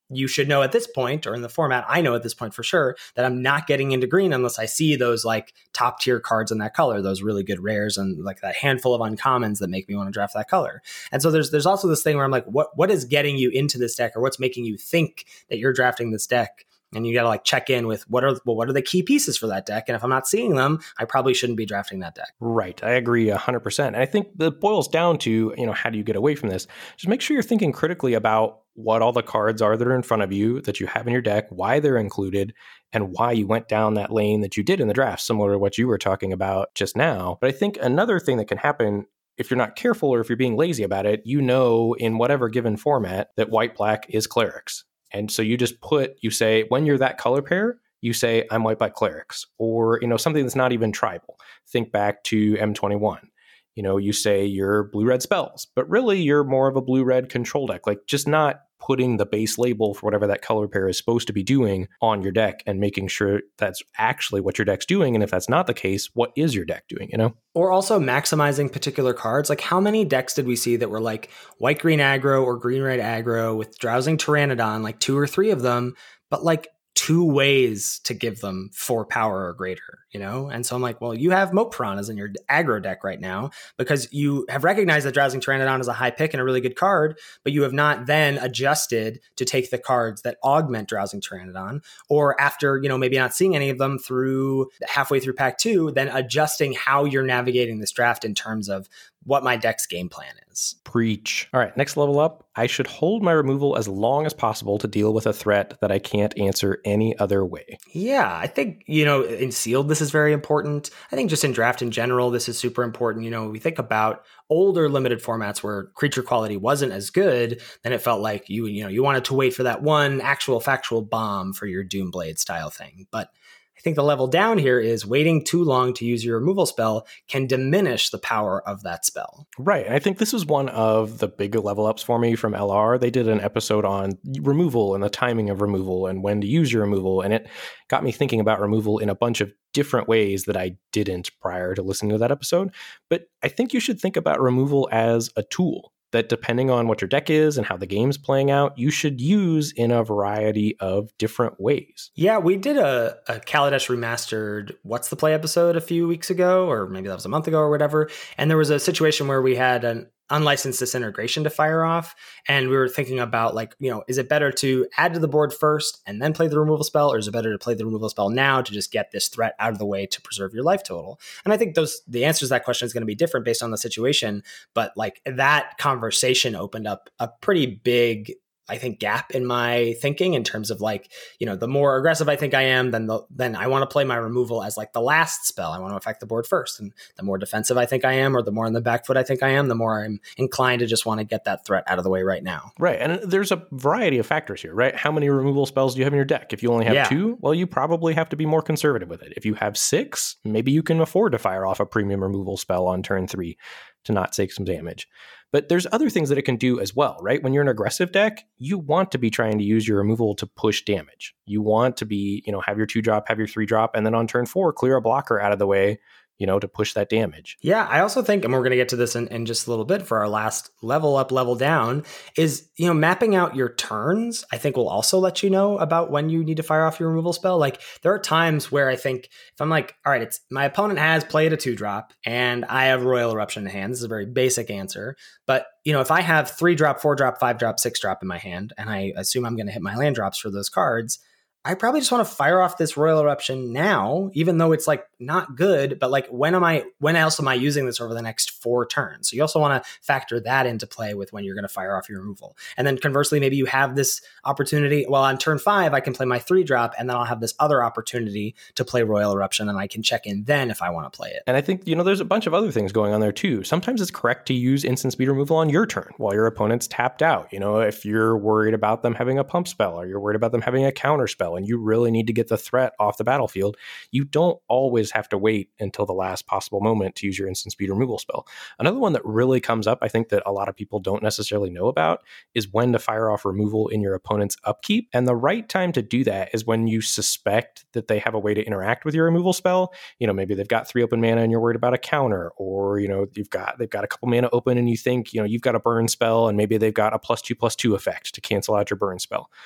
you should know at this point, or in the format, I know at this point for sure that I'm not getting into green unless I see those like top tier cards in that color, those really good rares and like that handful of uncommons that make me want to draft that color. And so there's there's also this thing where I'm like, what what is getting you into this deck, or what's making you think that you're drafting this deck? And you got to like check in with what are well, what are the key pieces for that deck? And if I'm not seeing them, I probably shouldn't be drafting that deck. Right. I agree one hundred percent. And I think that boils down to, you know, how do you get away from this? Just make sure you're thinking critically about what all the cards are that are in front of you that you have in your deck, why they're included, and why you went down that lane that you did in the draft, similar to what you were talking about just now. But I think another thing that can happen if you're not careful or if you're being lazy about it, you know, in whatever given format that white black is clerics. And so you just put, you say, when you're that color pair, you say, I'm white black clerics, or, you know, something that's not even tribal. Think back to M twenty-one. You know, you say you're blue red spells, but really you're more of a blue red control deck, like just not putting the base label for whatever that color pair is supposed to be doing on your deck and making sure that's actually what your deck's doing. And if that's not the case, what is your deck doing, you know? Or also maximizing particular cards. Like how many decks did we see that were like white green aggro or green red aggro with Drowsing Pteranodon, like two or three of them, but like two ways to give them four power or greater, you know? And so I'm like, well, you have Moat Piranhas in your aggro deck right now because you have recognized that Drowsing Pteranodon is a high pick and a really good card, but you have not then adjusted to take the cards that augment Drowsing Pteranodon, or after, you know, maybe not seeing any of them through halfway through pack two, then adjusting how you're navigating this draft in terms of what my deck's game plan is. Preach. All right, next level up. I should hold my removal as long as possible to deal with a threat that I can't answer any other way. Yeah, I think, you know, in sealed, this is very important. I think just in draft in general, this is super important. You know, we think about older limited formats where creature quality wasn't as good, then it felt like you, you know, you wanted to wait for that one actual factual bomb for your Doomblade style thing. But I think the level down here is waiting too long to use your removal spell can diminish the power of that spell. Right. And I think this is one of the big level ups for me from L R. They did an episode on removal and the timing of removal and when to use your removal. And it got me thinking about removal in a bunch of different ways that I didn't prior to listening to that episode. But I think you should think about removal as a tool that, depending on what your deck is and how the game's playing out, you should use in a variety of different ways. Yeah, we did a, a Kaladesh Remastered What's the Play episode a few weeks ago, or maybe that was a month ago or whatever. And there was a situation where we had an unlicensed disintegration to fire off. And we were thinking about, like, you know, is it better to add to the board first and then play the removal spell? Or is it better to play the removal spell now to just get this threat out of the way to preserve your life total? And I think those the answer to that question is going to be different based on the situation. But like that conversation opened up a pretty big, I think, gap in my thinking in terms of, like, you know, the more aggressive I think I am, then the, then I want to play my removal as like the last spell. I want to affect the board first. And the more defensive I think I am, or the more on the back foot I think I am, the more I'm inclined to just want to get that threat out of the way right now. Right. And there's a variety of factors here, right? How many removal spells do you have in your deck? If you only have Yeah. two, well, you probably have to be more conservative with it. If you have six, maybe you can afford to fire off a premium removal spell on turn three to not take some damage. But there's other things that it can do as well, right? When you're an aggressive deck, you want to be trying to use your removal to push damage. You want to be, you know, have your two drop, have your three drop, and then on turn four, clear a blocker out of the way, you know, to push that damage. Yeah, I also think, and we're going to get to this in, in just a little bit for our last level up, level down, is, you know, mapping out your turns, I think will also let you know about when you need to fire off your removal spell. Like, there are times where I think, if I'm like, all right, it's my opponent has played a two drop and I have Royal Eruption in hand. This is a very basic answer. But, you know, if I have three drop, four drop, five drop, six drop in my hand, and I assume I'm going to hit my land drops for those cards, I probably just want to fire off this Royal Eruption now, even though it's like not good, but like when am I, when else am I using this over the next four turns? So you also want to factor that into play with when you're going to fire off your removal. And then conversely, maybe you have this opportunity, well, on turn five, I can play my three drop, and then I'll have this other opportunity to play Royal Eruption, and I can check in then if I want to play it. And I think, you know, there's a bunch of other things going on there too. Sometimes it's correct to use instant speed removal on your turn while your opponent's tapped out. You know, if you're worried about them having a pump spell, or you're worried about them having a counter spell, and you really need to get the threat off the battlefield, you don't always have to wait until the last possible moment to use your instant speed removal spell. Another one that really comes up, I think, that a lot of people don't necessarily know about, is when to fire off removal in your opponent's upkeep. And the right time to do that is when you suspect that they have a way to interact with your removal spell. You know, maybe they've got three open mana and you're worried about a counter, or, you know, you've got they've got a couple mana open and you think, you know, you've got a burn spell and maybe they've got a plus two plus two effect to cancel out your burn spell.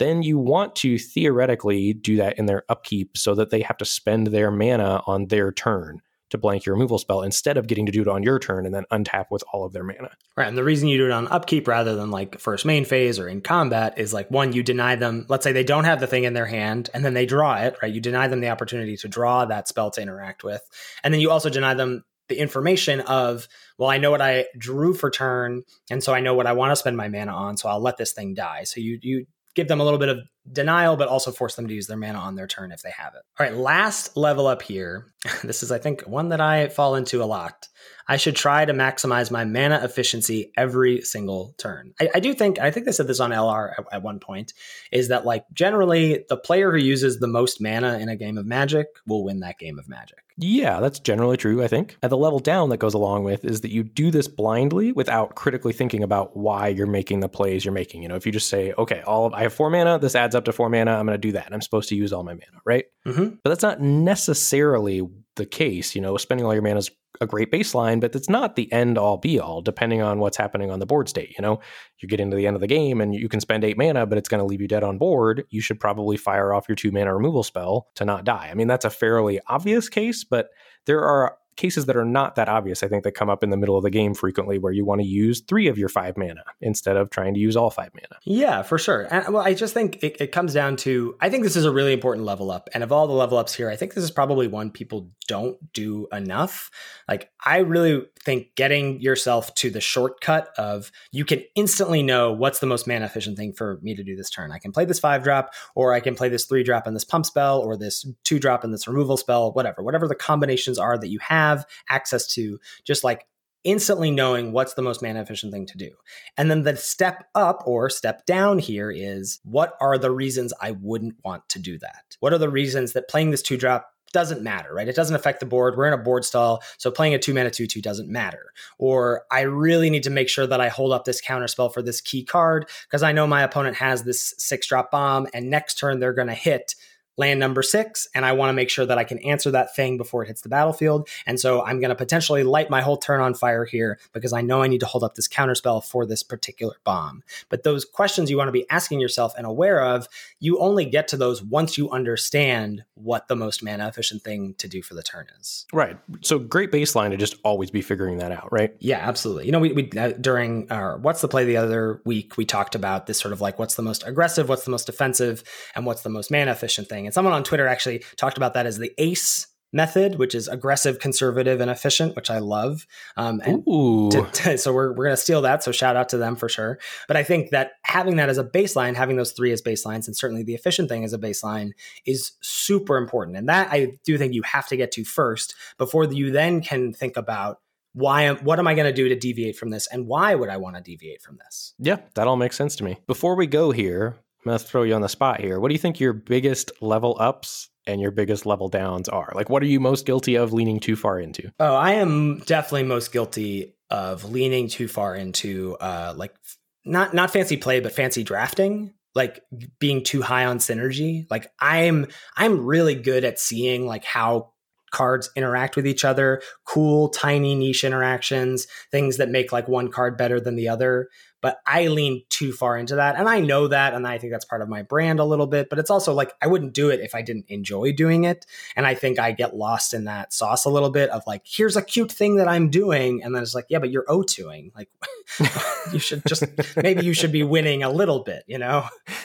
then you want to theoretically do that in their upkeep so that they have to spend their mana on their turn to blank your removal spell instead of getting to do it on your turn and then untap with all of their mana. Right. And the reason you do it on upkeep rather than like first main phase or in combat is like, one, you deny them, let's say they don't have the thing in their hand and then they draw it, right? You deny them the opportunity to draw that spell to interact with. And then you also deny them the information of, well, I know what I drew for turn, and so I know what I want to spend my mana on, so I'll let this thing die. So you you give them a little bit of denial, but also force them to use their mana on their turn if they have it. All right, last level up here. This is, I think, one that I fall into a lot. I should try to maximize my mana efficiency every single turn. I, I do think, I think they said this on L R at, at one point, is that like generally the player who uses the most mana in a game of Magic will win that game of Magic. Yeah, that's generally true, I think. And the level down that goes along with is that you do this blindly without critically thinking about why you're making the plays you're making. You know, if you just say, okay, all of, I have four mana, this adds up to four mana, I'm going to do that. I'm supposed to use all my mana, right? Mm-hmm. But that's not necessarily the case. You know, spending all your mana is a great baseline, but it's not the end all be all, depending on what's happening on the board state. You know, you're getting to the end of the game and you can spend eight mana, but it's going to leave you dead on board. You should probably fire off your two mana removal spell to not die. I mean, that's a fairly obvious case, but there are cases that are not that obvious, I think, that come up in the middle of the game frequently where you want to use three of your five mana instead of trying to use all five mana. Yeah, for sure. And well, I just think it, it comes down to, I think this is a really important level up. And of all the level ups here, I think this is probably one people don't do enough. Like, I really think getting yourself to the shortcut of you can instantly know what's the most mana efficient thing for me to do this turn. I can play this five drop, or I can play this three drop and this pump spell, or this two drop and this removal spell, whatever, whatever the combinations are that you have access to, just like instantly knowing what's the most mana efficient thing to do. And then the step up or step down here is, what are the reasons I wouldn't want to do that? What are the reasons that playing this two drop doesn't matter, right? It doesn't affect the board. We're in a board stall, so playing a two mana two two doesn't matter. Or I really need to make sure that I hold up this counter spell for this key card because I know my opponent has this six drop bomb, and next turn they're going to hit land number six, and I want to make sure that I can answer that thing before it hits the battlefield. And so I'm going to potentially light my whole turn on fire here because I know I need to hold up this counterspell for this particular bomb. But those questions you want to be asking yourself and aware of, you only get to those once you understand what the most mana efficient thing to do for the turn is. Right. So great baseline to just always be figuring that out, right? Yeah, absolutely. You know, we, we uh, during our What's the Play the other week, we talked about this sort of like what's the most aggressive, what's the most defensive, and what's the most mana efficient thing. And someone on Twitter actually talked about that as the ACE method, which is aggressive, conservative, and efficient, which I love. Um, and to, to, so we're we're going to steal that. So shout out to them for sure. But I think that having that as a baseline, having those three as baselines, and certainly the efficient thing as a baseline, is super important. And that I do think you have to get to first before you then can think about why am, what am I going to do to deviate from this, and why would I want to deviate from this? Yeah, that all makes sense to me. Before we go here, I'm going to throw you on the spot here. What do you think your biggest level ups and your biggest level downs are? Like, what are you most guilty of leaning too far into? Oh, I am definitely most guilty of leaning too far into uh, like not not fancy play, but fancy drafting. Like being too high on synergy. Like I'm I'm really good at seeing like how cards interact with each other, cool, tiny niche interactions, things that make like one card better than the other. But I lean too far into that. And I know that. And I think that's part of my brand a little bit. But it's also like, I wouldn't do it if I didn't enjoy doing it. And I think I get lost in that sauce a little bit of like, here's a cute thing that I'm doing. And then it's like, yeah, but you're O two-ing. Like, you should just, maybe you should be winning a little bit, you know?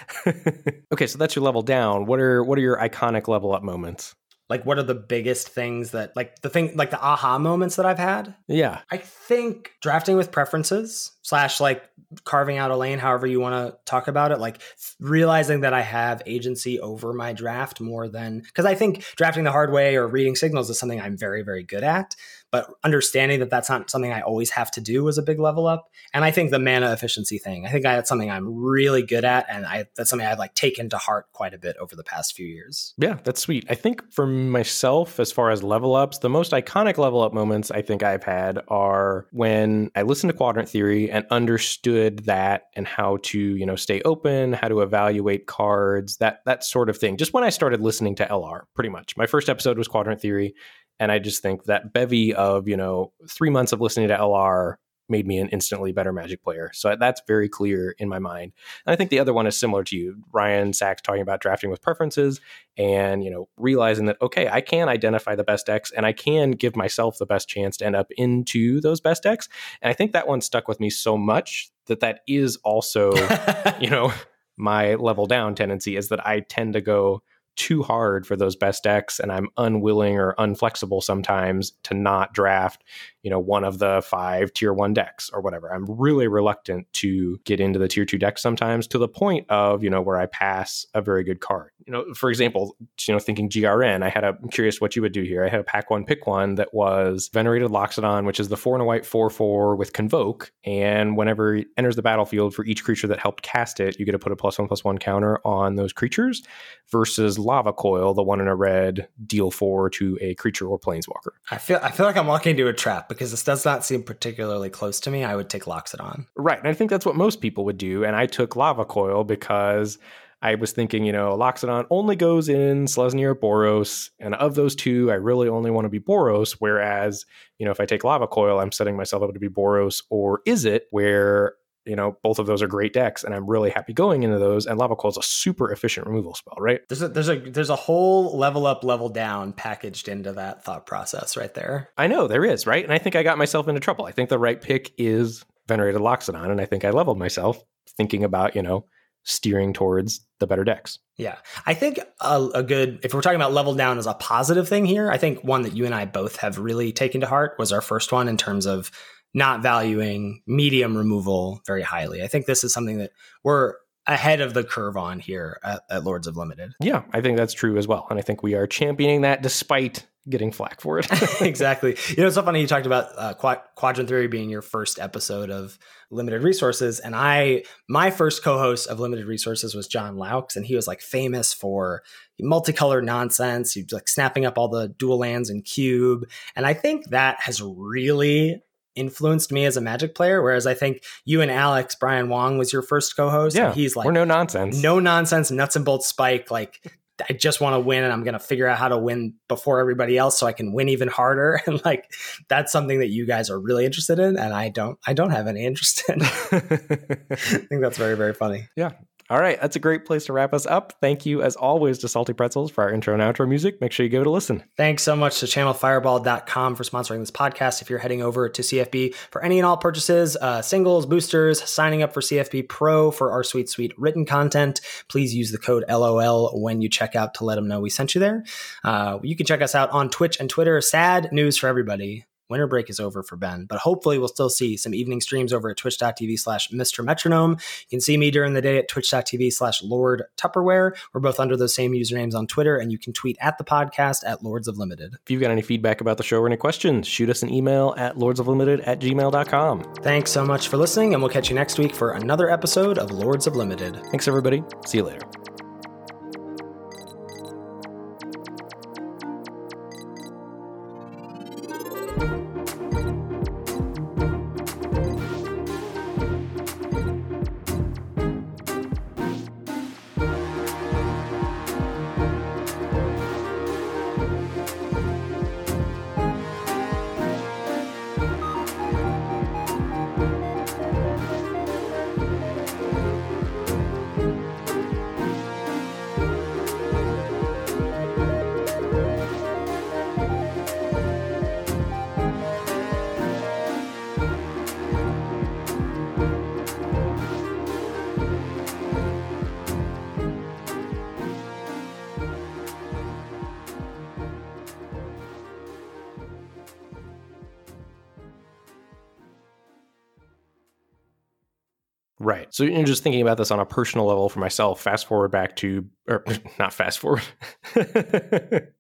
Okay, so that's your level down. What are what are your iconic level up moments? Like, what are the biggest things that, like, the thing, like the aha moments that I've had? Yeah. I think drafting with preferences slash, like, carving out a lane, however you want to talk about it, like realizing that I have agency over my draft more than, because I think drafting the hard way or reading signals is something I'm very, very good at. But understanding that that's not something I always have to do is a big level up. And I think the mana efficiency thing, I think I, that's something I'm really good at. And I, that's something I've like taken to heart quite a bit over the past few years. Yeah, that's sweet. I think for myself, as far as level ups, the most iconic level up moments I think I've had are when I listened to Quadrant Theory and understood that and how to, you know, stay open, how to evaluate cards, that that sort of thing. Just when I started listening to L R, pretty much. My first episode was Quadrant Theory. And I just think that bevy of, you know, three months of listening to L R made me an instantly better Magic player. So that's very clear in my mind. And I think the other one is similar to you. Ryan Sachs talking about drafting with preferences and, you know, realizing that, okay, I can identify the best decks and I can give myself the best chance to end up into those best decks. And I think that one stuck with me so much that that is also, you know, my level down tendency is that I tend to go too hard for those best decks, and I'm unwilling or unflexible sometimes to not draft, you know, one of the five tier one decks or whatever. I'm really reluctant to get into the tier two decks sometimes, to the point of, you know, where I pass a very good card. You know, for example, you know, thinking G R N, I had a, I'm curious what you would do here. I had a pack one, pick one that was Venerated Loxodon, which is the four and a white four four with Convoke. And whenever it enters the battlefield, for each creature that helped cast it, you get to put a plus one plus one counter on those creatures, versus Lava Coil, the one in a red, deal four to a creature or planeswalker. I feel I feel like I'm walking into a trap because this does not seem particularly close to me. I would take Loxodon. Right. And I think that's what most people would do. And I took Lava Coil because I was thinking, you know, Loxodon only goes in Selesnya or Boros. And of those two, I really only want to be Boros. Whereas, you know, if I take Lava Coil, I'm setting myself up to be Boros or Izzet, where, you know, both of those are great decks, and I'm really happy going into those. And Lava Coil is a super efficient removal spell, right? There's a there's a there's a whole level up, level down packaged into that thought process right there. I know there is, right? And I think I got myself into trouble. I think the right pick is Venerated Loxodon, and I think I leveled myself thinking about, you know, steering towards the better decks. Yeah, I think a, a good, if we're talking about level down as a positive thing here, I think one that you and I both have really taken to heart was our first one in terms of not valuing medium removal very highly. I think this is something that we're ahead of the curve on here at, at Lords of Limited. Yeah, I think that's true as well. And I think we are championing that despite getting flack for it. Exactly. You know, it's so funny you talked about uh, Quad- Quadrant Theory being your first episode of Limited Resources. And I, my first co-host of Limited Resources was John Laux, and he was like famous for multicolored nonsense. He was like snapping up all the dual lands in Cube. And I think that has really influenced me as a Magic player, whereas I think you and Alex, Brian Wong was your first co-host. Yeah, and he's like, we're no nonsense. No nonsense, nuts and bolts spike. Like, I just want to win, and I'm going to figure out how to win before everybody else so I can win even harder. And like, that's something that you guys are really interested in, and I don't, I don't have any interest in. I think that's very, very funny. Yeah. All right. That's a great place to wrap us up. Thank you, as always, to Salty Pretzels for our intro and outro music. Make sure you give it a listen. Thanks so much to channel fireball dot com for sponsoring this podcast. If you're heading over to C F B for any and all purchases, uh, singles, boosters, signing up for C F B Pro for our sweet, sweet written content, please use the code L O L when you check out to let them know we sent you there. Uh, you can check us out on Twitch and Twitter. Sad news for everybody. Winter break is over for Ben, but hopefully we'll still see some evening streams over at twitch.tv slash Mr. Metronome. You can see me during the day at twitch.tv slash Lord Tupperware. We're both under those same usernames on Twitter, and you can tweet at the podcast at Lords of Limited. If you've got any feedback about the show or any questions, shoot us an email at lords of limited at gmail dot com. Thanks so much for listening, and we'll catch you next week for another episode of Lords of Limited. Thanks, everybody. See you later. Right. So you're just thinking about this on a personal level for myself. Fast forward back to, or not fast forward.